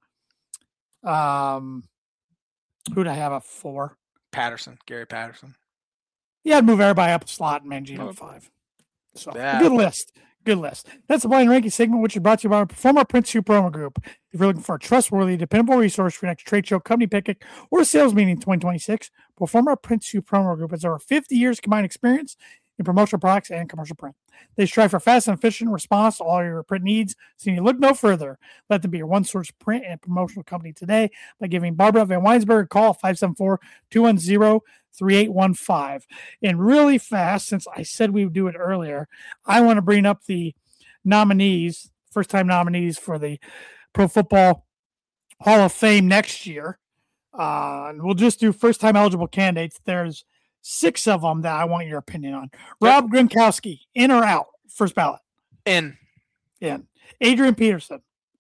Who'd I have at 4? Gary Patterson. Yeah, I'd move everybody up a slot and Mangino at 5. So good list. Good list. That's the blind ranking segment, which is brought to you by our Performer Print 2 promo group. If you're looking for a trustworthy, dependable resource for your next trade show, company picnic, or sales meeting in 2026, Performer Print 2 promo group has over 50 years combined experience in promotional products and commercial print. They strive for fast and efficient response to all your print needs, so you look no further. Let them be your one-source print and promotional company today by giving Barbara Van Weinsberg a call at 574-210-3815. And really fast, since I said we would do it earlier, I want to bring up the nominees, first-time nominees for the Pro Football Hall of Fame next year. And we'll just do first-time eligible candidates. There's 6 of them that I want your opinion on. Rob Gronkowski, in or out? First ballot. In. Adrian Peterson.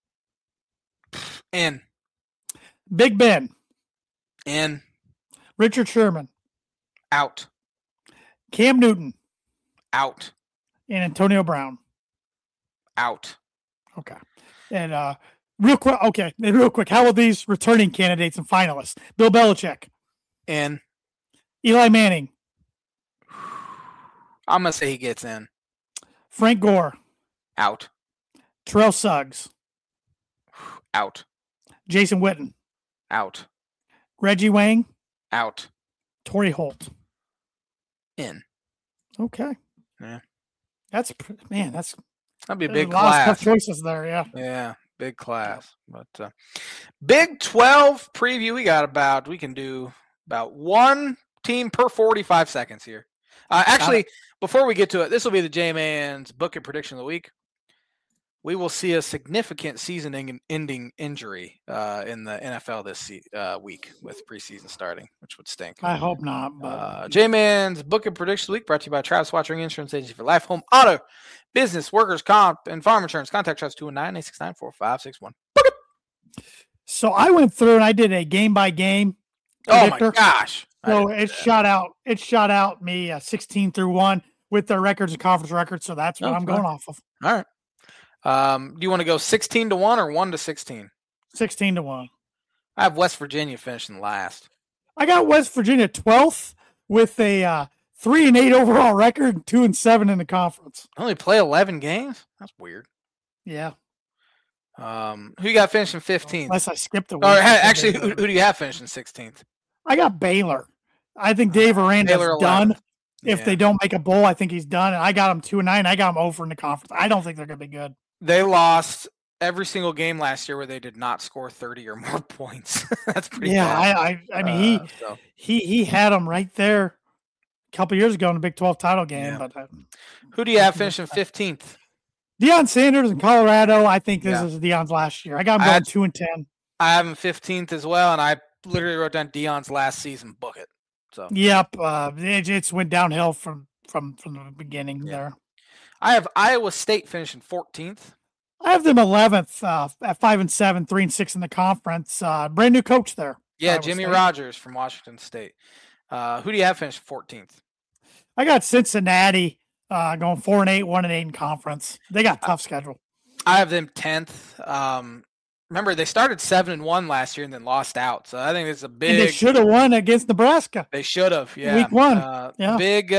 In. Big Ben. In. Richard Sherman. Out. Cam Newton. Out. And Antonio Brown. Out. Okay. And real quick, how will these returning candidates and finalists? Bill Belichick. In. Eli Manning. I'm going to say he gets in. Frank Gore. Out. Terrell Suggs. Out. Jason Witten. Out. Reggie Wayne. Out. Torrey Holt. In. Okay. Yeah. That'd be a big class. A lot of tough choices there, yeah. Yeah, big class. But Big 12 preview, we can do about one team per 45 seconds here. Actually, before we get to it, this will be the J-Man's Book and Prediction of the Week. We will see a significant season-ending injury in the NFL this week with preseason starting, which would stink. I hope not. But... J-Man's Book and Prediction of the Week brought to you by Travis Watching Insurance Agency for life, home, auto, business, workers' comp, and farm insurance. Contact Travis 219-869-4561. So I went through and I did a game-by-game predictor. Oh, my gosh. So it shot out me 16-1 with their records and conference records. So that's what I'm going off of. All right. Do you want to go 16-1 or 1-16? 16-1. I have West Virginia finishing last. I got West Virginia 12th with a 3-8 overall record and 2-7 in the conference. Only play 11 games? That's weird. Yeah. Who you got finishing 15th? Unless I skipped a week. Or actually, who do you have finishing 16th? I got Baylor. I think Dave Aranda's done. If they don't make a bowl, I think he's done. And I got him 2-9. I got him over in the conference. I don't think they're going to be good. They lost every single game last year where they did not score 30 or more points. That's pretty bad. I mean, he had them right there a couple years ago in the Big 12 title game. Yeah. But who do you have finishing 15th? Deion Sanders in Colorado. I think this is Deion's last year. I got him going 2-10. I have him 15th as well, and I literally wrote down Deion's last season. Book it. So yep, it went downhill from the beginning there. I have Iowa State finishing 14th. I have them 11th at 5-7, 3-6 in the conference. Brand new coach there. Yeah, Jimmy Rogers from Washington State. Who do you have finished 14th? I got Cincinnati going 4-8, 1-8 in conference. They got a tough schedule. I have them 10th. Remember, they started 7-1 last year and then lost out. So I think it's a big. And they should have won against Nebraska. They should have. Yeah. Week 1.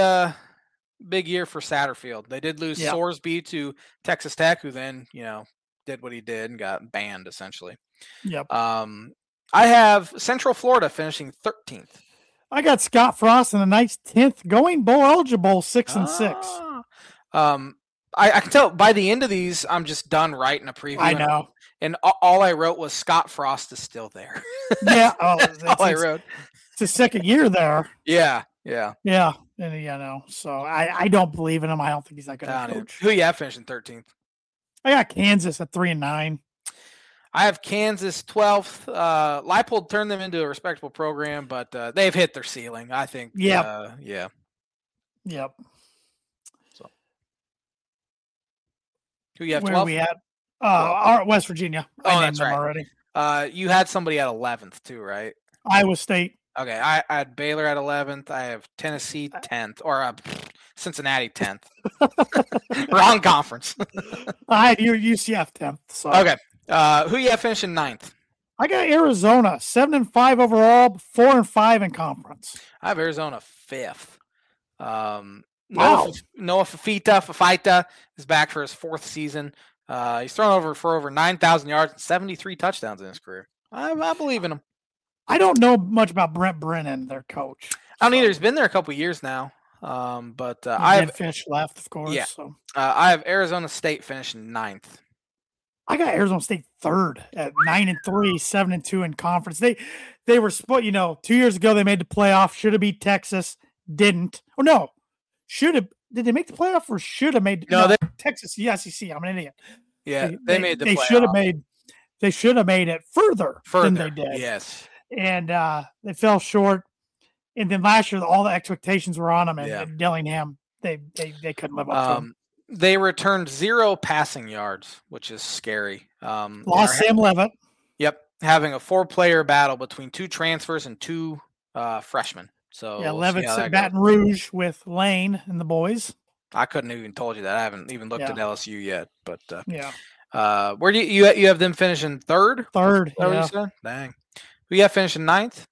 Big year for Satterfield. They did lose Sorsby to Texas Tech, who then did what he did and got banned essentially. Yep. I have Central Florida finishing 13th. I got Scott Frost in the Knights 10th, going bowl eligible 6-6. I can tell by the end of these, I'm just done writing a preview. I know. And all I wrote was Scott Frost is still there. Yeah. That's all I wrote. It's his second year there. Yeah. And so I don't believe in him. I don't think he's that good of a coach. Who you have finishing 13th? I got Kansas at 3-9. I have Kansas 12th. Leipold turned them into a respectable program, but they've hit their ceiling, I think. Yeah. Yep. So, who you have 12th? Where are we at? West Virginia. I named them already. You had somebody at 11th too, right? Iowa State. Okay, I had Baylor at 11th. I have Tennessee 10th, or Cincinnati 10th. Wrong conference. I had UCF 10th. So. Okay. Who you have finishing 9th? I got Arizona 7-5 overall, 4-5 in conference. I have Arizona 5th. Noah Fafita is back for his 4th season. He's thrown for over 9,000 yards and 73 touchdowns in his career. I believe in him. I don't know much about Brent Brennan, their coach. I don't either. He's been there a couple of years now. But I have finished left, of course. Yeah. So. I have Arizona State finishing 9th. I got Arizona State 3rd at 9-3, 7-2 in conference. They were split. 2 years ago they made the playoff. Should have beat Texas. Didn't. Oh no. Should have. Did they make the playoff or should have made? No, Texas. The SEC. I'm an idiot. Yeah, they made the playoff. They should have made it further than they did. Yes. And they fell short. And then last year, all the expectations were on them. And Dillingham, they couldn't live up to them. They returned 0 passing yards, which is scary. Lost Sam Levitt. Yep, having a 4-player battle between 2 transfers and 2 freshmen. So Levitt's at Baton Rouge with Lane and the boys. I couldn't have even told you that. I haven't even looked at LSU yet. But where do you have them finishing 3rd? 3rd. Is that what you said? Dang. Who you have finishing 9th?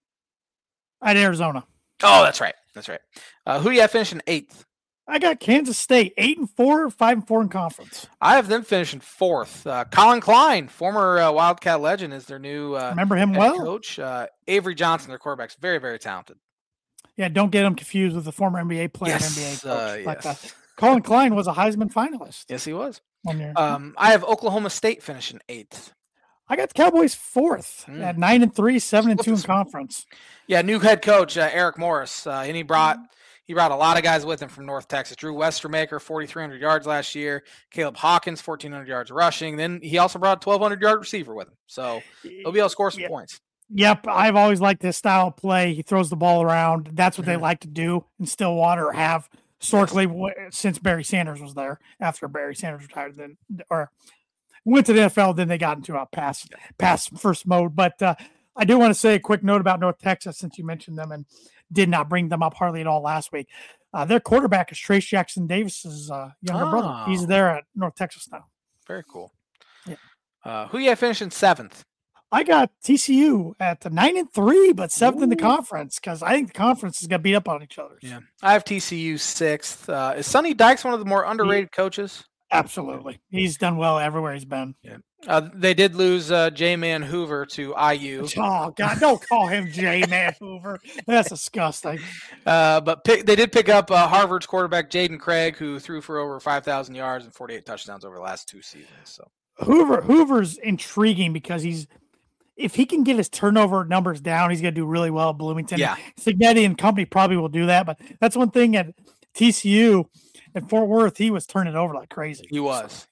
I had Arizona. Oh, that's right. Who you have finishing 8th? I got Kansas State 8-4, 5-4 in conference. I have them finishing 4th. Colin Klein, former Wildcat legend, is their new remember him well coach. Avery Johnson, their quarterback's very, very talented. Yeah, don't get him confused with the former NBA player. Yes, NBA coach. Yes. Colin Klein was a Heisman finalist. Yes, he was. 1 year. I have Oklahoma State finishing 8th. I got the Cowboys 4th at 9-3, 7-2 in conference. Yeah, new head coach Eric Morris, and he brought a lot of guys with him from North Texas. Drew Westermaker, 4,300 yards last year. Caleb Hawkins, 1,400 yards rushing. Then he also brought a 1,200-yard receiver with him. So he'll be able to score some points. Yep, I've always liked this style of play. He throws the ball around. That's what they like to do in Stillwater, or have historically since Barry Sanders was there. After Barry Sanders retired, then or went to the NFL, then they got into a pass first mode. But I do want to say a quick note about North Texas, since you mentioned them and did not bring them up hardly at all last week. Their quarterback is Trace Jackson Davis's younger brother. He's there at North Texas now. Very cool. Yeah. Who you finishing 7th? I got TCU at 9-3, but 7th in the conference, because I think the conference is going to beat up on each other. Yeah, I have TCU 6th. Is Sonny Dykes one of the more underrated coaches? Absolutely. He's done well everywhere he's been. Yeah. They did lose J-Man Hoover to IU. Oh, God, don't call him J-Man Hoover. That's disgusting. But they did pick up Harvard's quarterback, Jaden Craig, who threw for over 5,000 yards and 48 touchdowns over the last 2 seasons. So Hoover's intriguing because if he can get his turnover numbers down, he's going to do really well at Bloomington. Yeah. Signetti and company probably will do that, but that's one thing at TCU. At Fort Worth, he was turning it over like crazy. He was.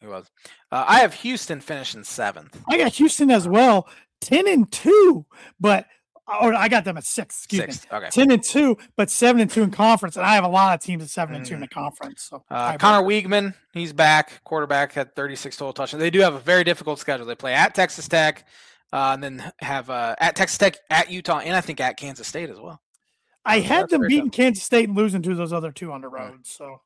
I have Houston finishing 7th. I got Houston as well, 10-2, but I got them at 6th. Excuse me. Okay. 10-2, but 7-2 in conference, and I have a lot of teams at 7-2 in the conference. So Connor Wiegman, he's back. Quarterback, had 36 total touchdowns. They do have a very difficult schedule. They play at Texas Tech, and then have at Texas Tech, at Utah, and I think at Kansas State as well. I had them beating Kansas State and losing to those other 2 on the road. So.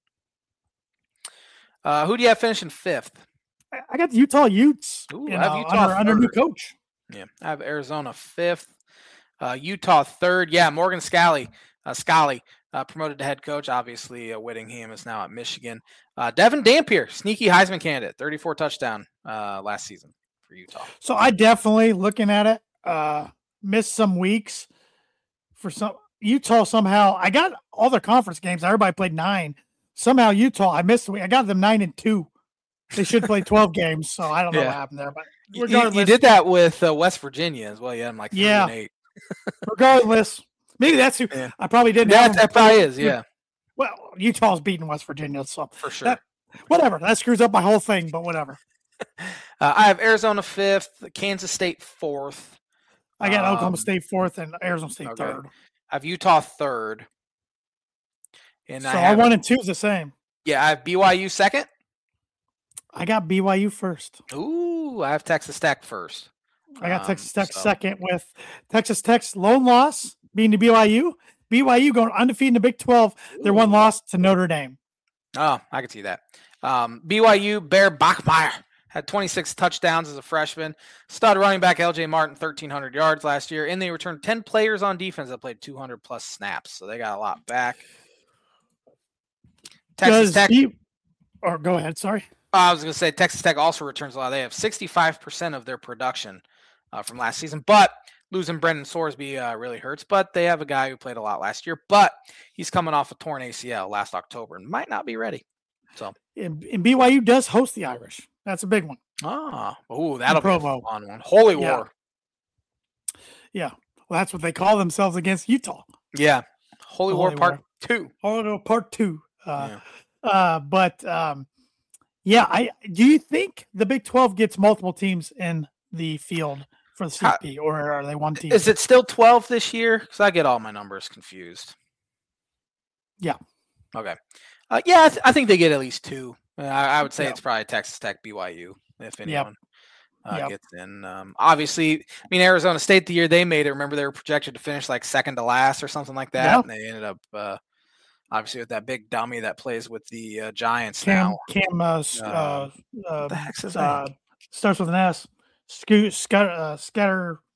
Who do you have finishing 5th? I got the Utah Utes. Ooh, I have Utah under new coach. Yeah, I have Arizona 5th. Utah 3rd. Yeah, Morgan Scalley promoted to head coach. Obviously, Whittingham is now at Michigan. Devin Dampier, sneaky Heisman candidate, 34 touchdown last season for Utah. So I definitely, looking at it, missed some weeks for some Utah. Somehow I got all their conference games. Everybody played 9. Somehow Utah, I missed the week. I got them 9-2. They should play 12 games, so I don't know what happened there. But regardless, you did that with West Virginia as well. You had them like 3-8. Regardless, maybe that's who I probably didn't. That probably is. Yeah. Well, Utah's beating West Virginia, so for sure. Whatever. That screws up my whole thing, but whatever. I have Arizona 5th, Kansas State 4th. I got Oklahoma State 4th and Arizona State 3rd. I have Utah 3rd. And so I 1 and 2 is the same. Yeah, I have BYU 2nd. I got BYU 1st. Ooh, I have Texas Tech 1st. I got Texas Tech 2nd with Texas Tech's lone loss being to BYU BYU going undefeated in the Big 12. Their one loss to Notre Dame. Oh, I can see that. BYU, Bear Bachmeier had 26 touchdowns as a freshman. Stud running back LJ Martin, 1,300 yards last year. And they returned 10 players on defense that played 200-plus snaps. So they got a lot back. Texas Tech. Go ahead, sorry. I was going to say Texas Tech also returns a lot. They have 65% of their production from last season. But losing Brendan Sorsby really hurts. But they have a guy who played a lot last year. But he's coming off a torn ACL last October and might not be ready. So, and BYU does host the Irish. That's a big one. That'll be a fun one. Holy War. Yeah. Well, that's what they call themselves against Utah. Yeah. Holy War Part 2. Holy War Part 2. Do you think the Big 12 gets multiple teams in the field for the CFP, or are they one team? Is it still 12 this year? Because I get all my numbers confused. Yeah. Okay. I think they get at least 2. I would say it's probably Texas Tech, BYU, if anyone gets in. Obviously, I mean, Arizona State, the year they made it, remember they were projected to finish like second to last or something like that. Yeah. And they ended up, obviously, with that big dummy that plays with the Giants now. What the heck's his name? Starts with an S. Scatterbug.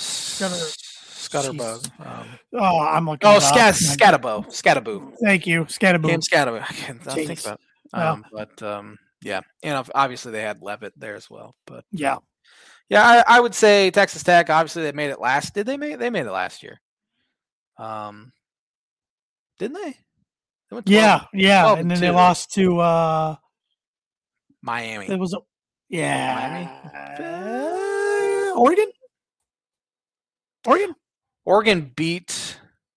I'm looking. Scatterboo. Thank you, Scatterboo. Cam Scatterboo. I can't think about it. And obviously they had Levitt there as well. But I would say Texas Tech. Obviously they made it last. Did they make? They made it last year. Didn't they? Yeah. And then they lost to Miami. It was Miami. Oregon beat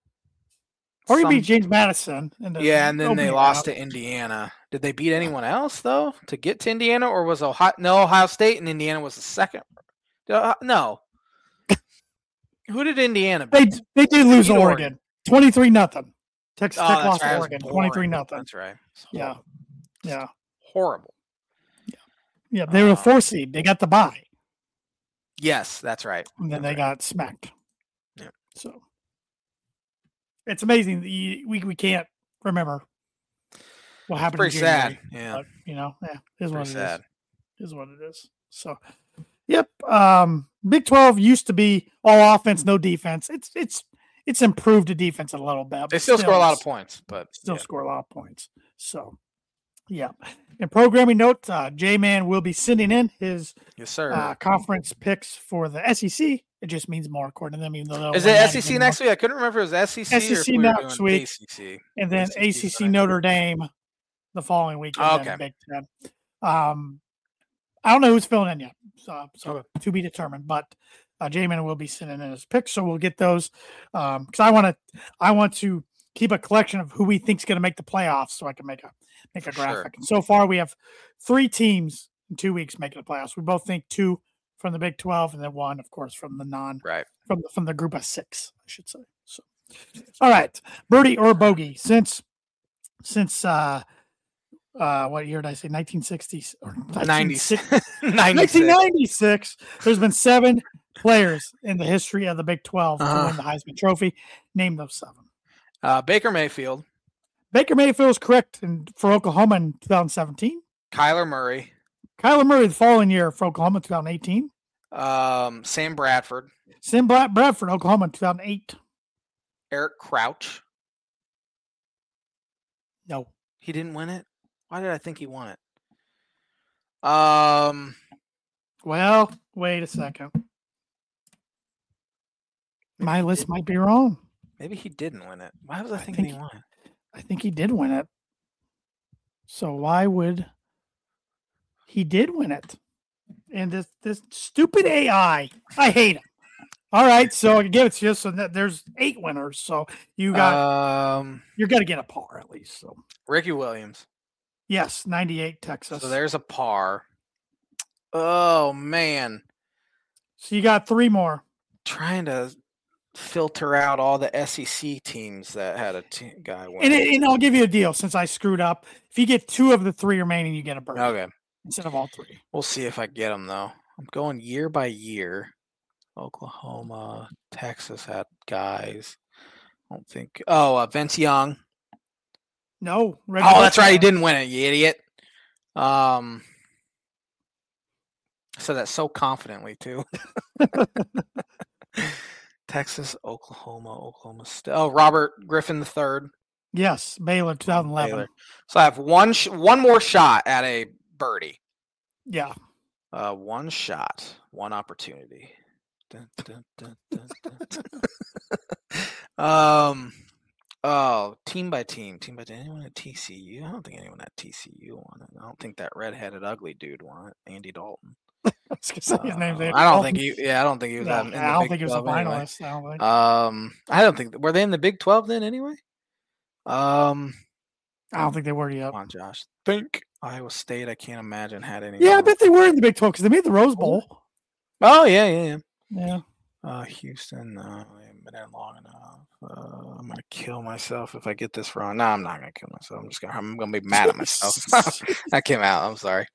James Madison. And then they lost to Indiana. Did they beat anyone else, though, to get to Indiana? Or was Ohio State and Indiana was the second? No. Who did Indiana beat? They did lose to Oregon. 23-0. Texas Tech lost to Oregon. 23-0. That's right. Yeah. Horrible. Yeah, they were a 4 seed. They got the bye. Yes, that's right. And then they got smacked. Yeah. So it's amazing that we can't remember what happened. It's pretty sad. Yeah. But, is what it is. Is what it is. So, yep. Big 12 used to be all offense, no defense. It's improved the defense a little bit. They still score a lot of points, but score a lot of points. So, yeah. And programming note, J-Man will be sending in his conference picks for the SEC. It just means more according to them. Even though is it SEC next week? I couldn't remember if it was SEC or if we next week, ACC. And then ACC Notre Dame the following week. Okay. Big Ten. I don't know who's filling in yet, so to be determined. But J-Man will be sending in his picks, so we'll get those because I want to keep a collection of who we think is going to make the playoffs, so I can make a graphic. Sure. And so far, we have 3 teams in 2 weeks making the playoffs. We both think 2 from the Big 12, and then 1, of course, from the from the group of 6, I should say. So, all right, birdie or bogey? Since what year did I say? 1960s or 1996. There's been 7 players in the history of the Big 12 to win the Heisman Trophy. Name those 7. Baker Mayfield. Baker Mayfield is correct for Oklahoma in 2017. Kyler Murray the following year for Oklahoma in 2018. Sam Bradford. Bradford, Oklahoma in 2008. Eric Crouch. No. He didn't win it? Why did I think he won it? Well, wait a second. My list might be wrong. Maybe he didn't win it. Why was I thinking he won it? I think he did win it. So why would he did win it? And this stupid AI, I hate it. All right, so I can give it to you. So there's 8 winners. So you got you're gonna get a par at least. So Ricky Williams. Yes, 98 Texas. So there's a par. Oh man. So you got 3 more. Trying to filter out all the SEC teams that had a guy win. And I'll give you a deal since I screwed up. If you get 2 of the 3 remaining, you get a birdie. Okay. Instead of all 3. We'll see if I get them, though. I'm going year by year. Oklahoma, Texas had guys. I don't think. Oh, Vince Young. No. Reggie that's right. He didn't win it, you idiot. I said that so confidently too. Texas, Oklahoma State. Oh, Robert Griffin III. Yes, Baylor, 2011. Baylor. So I have one more shot at a birdie. Yeah. One shot, one opportunity. Dun, dun, dun, dun, dun. Oh, team by team. Anyone at TCU? I don't think anyone at TCU won it. I don't think that redheaded ugly dude won it. Andy Dalton. I was gonna say his name's Andy I don't think he. Yeah, I don't think he was. I don't think he was a finalist. Anyway. I don't think. Were they in the Big 12 then? Anyway. I don't think they were yet. Come on, Josh. Think Iowa State. I can't imagine had any. Yeah, I bet they were in the Big 12 because they made the Rose Bowl. Oh yeah. Houston. I haven't been in long enough. I'm gonna kill myself if I get this wrong. No, I'm not gonna kill myself. I'm gonna be mad at myself. That came out. I'm sorry.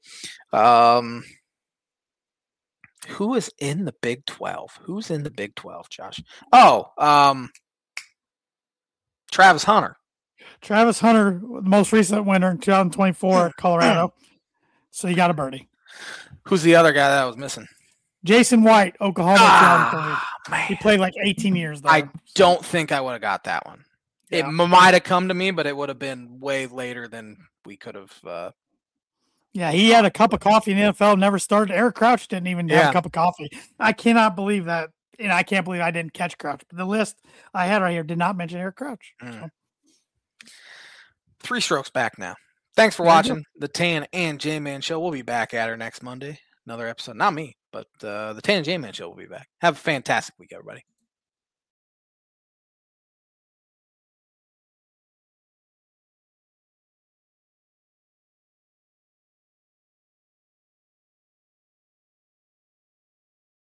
Who is in the Big 12? Who's in the Big 12, Josh? Oh, Travis Hunter. Travis Hunter, the most recent winner in 2024 at Colorado. So you got a birdie. Who's the other guy that was missing? Jason White, Oklahoma. Man. He played like 18 years there. I don't think I would have got that one. Yeah. It might have come to me, but it would have been way later than we could have. Yeah, he had a cup of coffee in the NFL, never started. Eric Crouch didn't even have a cup of coffee. I cannot believe that, and I can't believe I didn't catch Crouch. But the list I had right here did not mention Eric Crouch. So. 3 strokes back now. Thanks for watching the Tan and J-Man Show. We'll be back at her next Monday. Another episode. Not me, but the Tan and J-Man Show will be back. Have a fantastic week, everybody.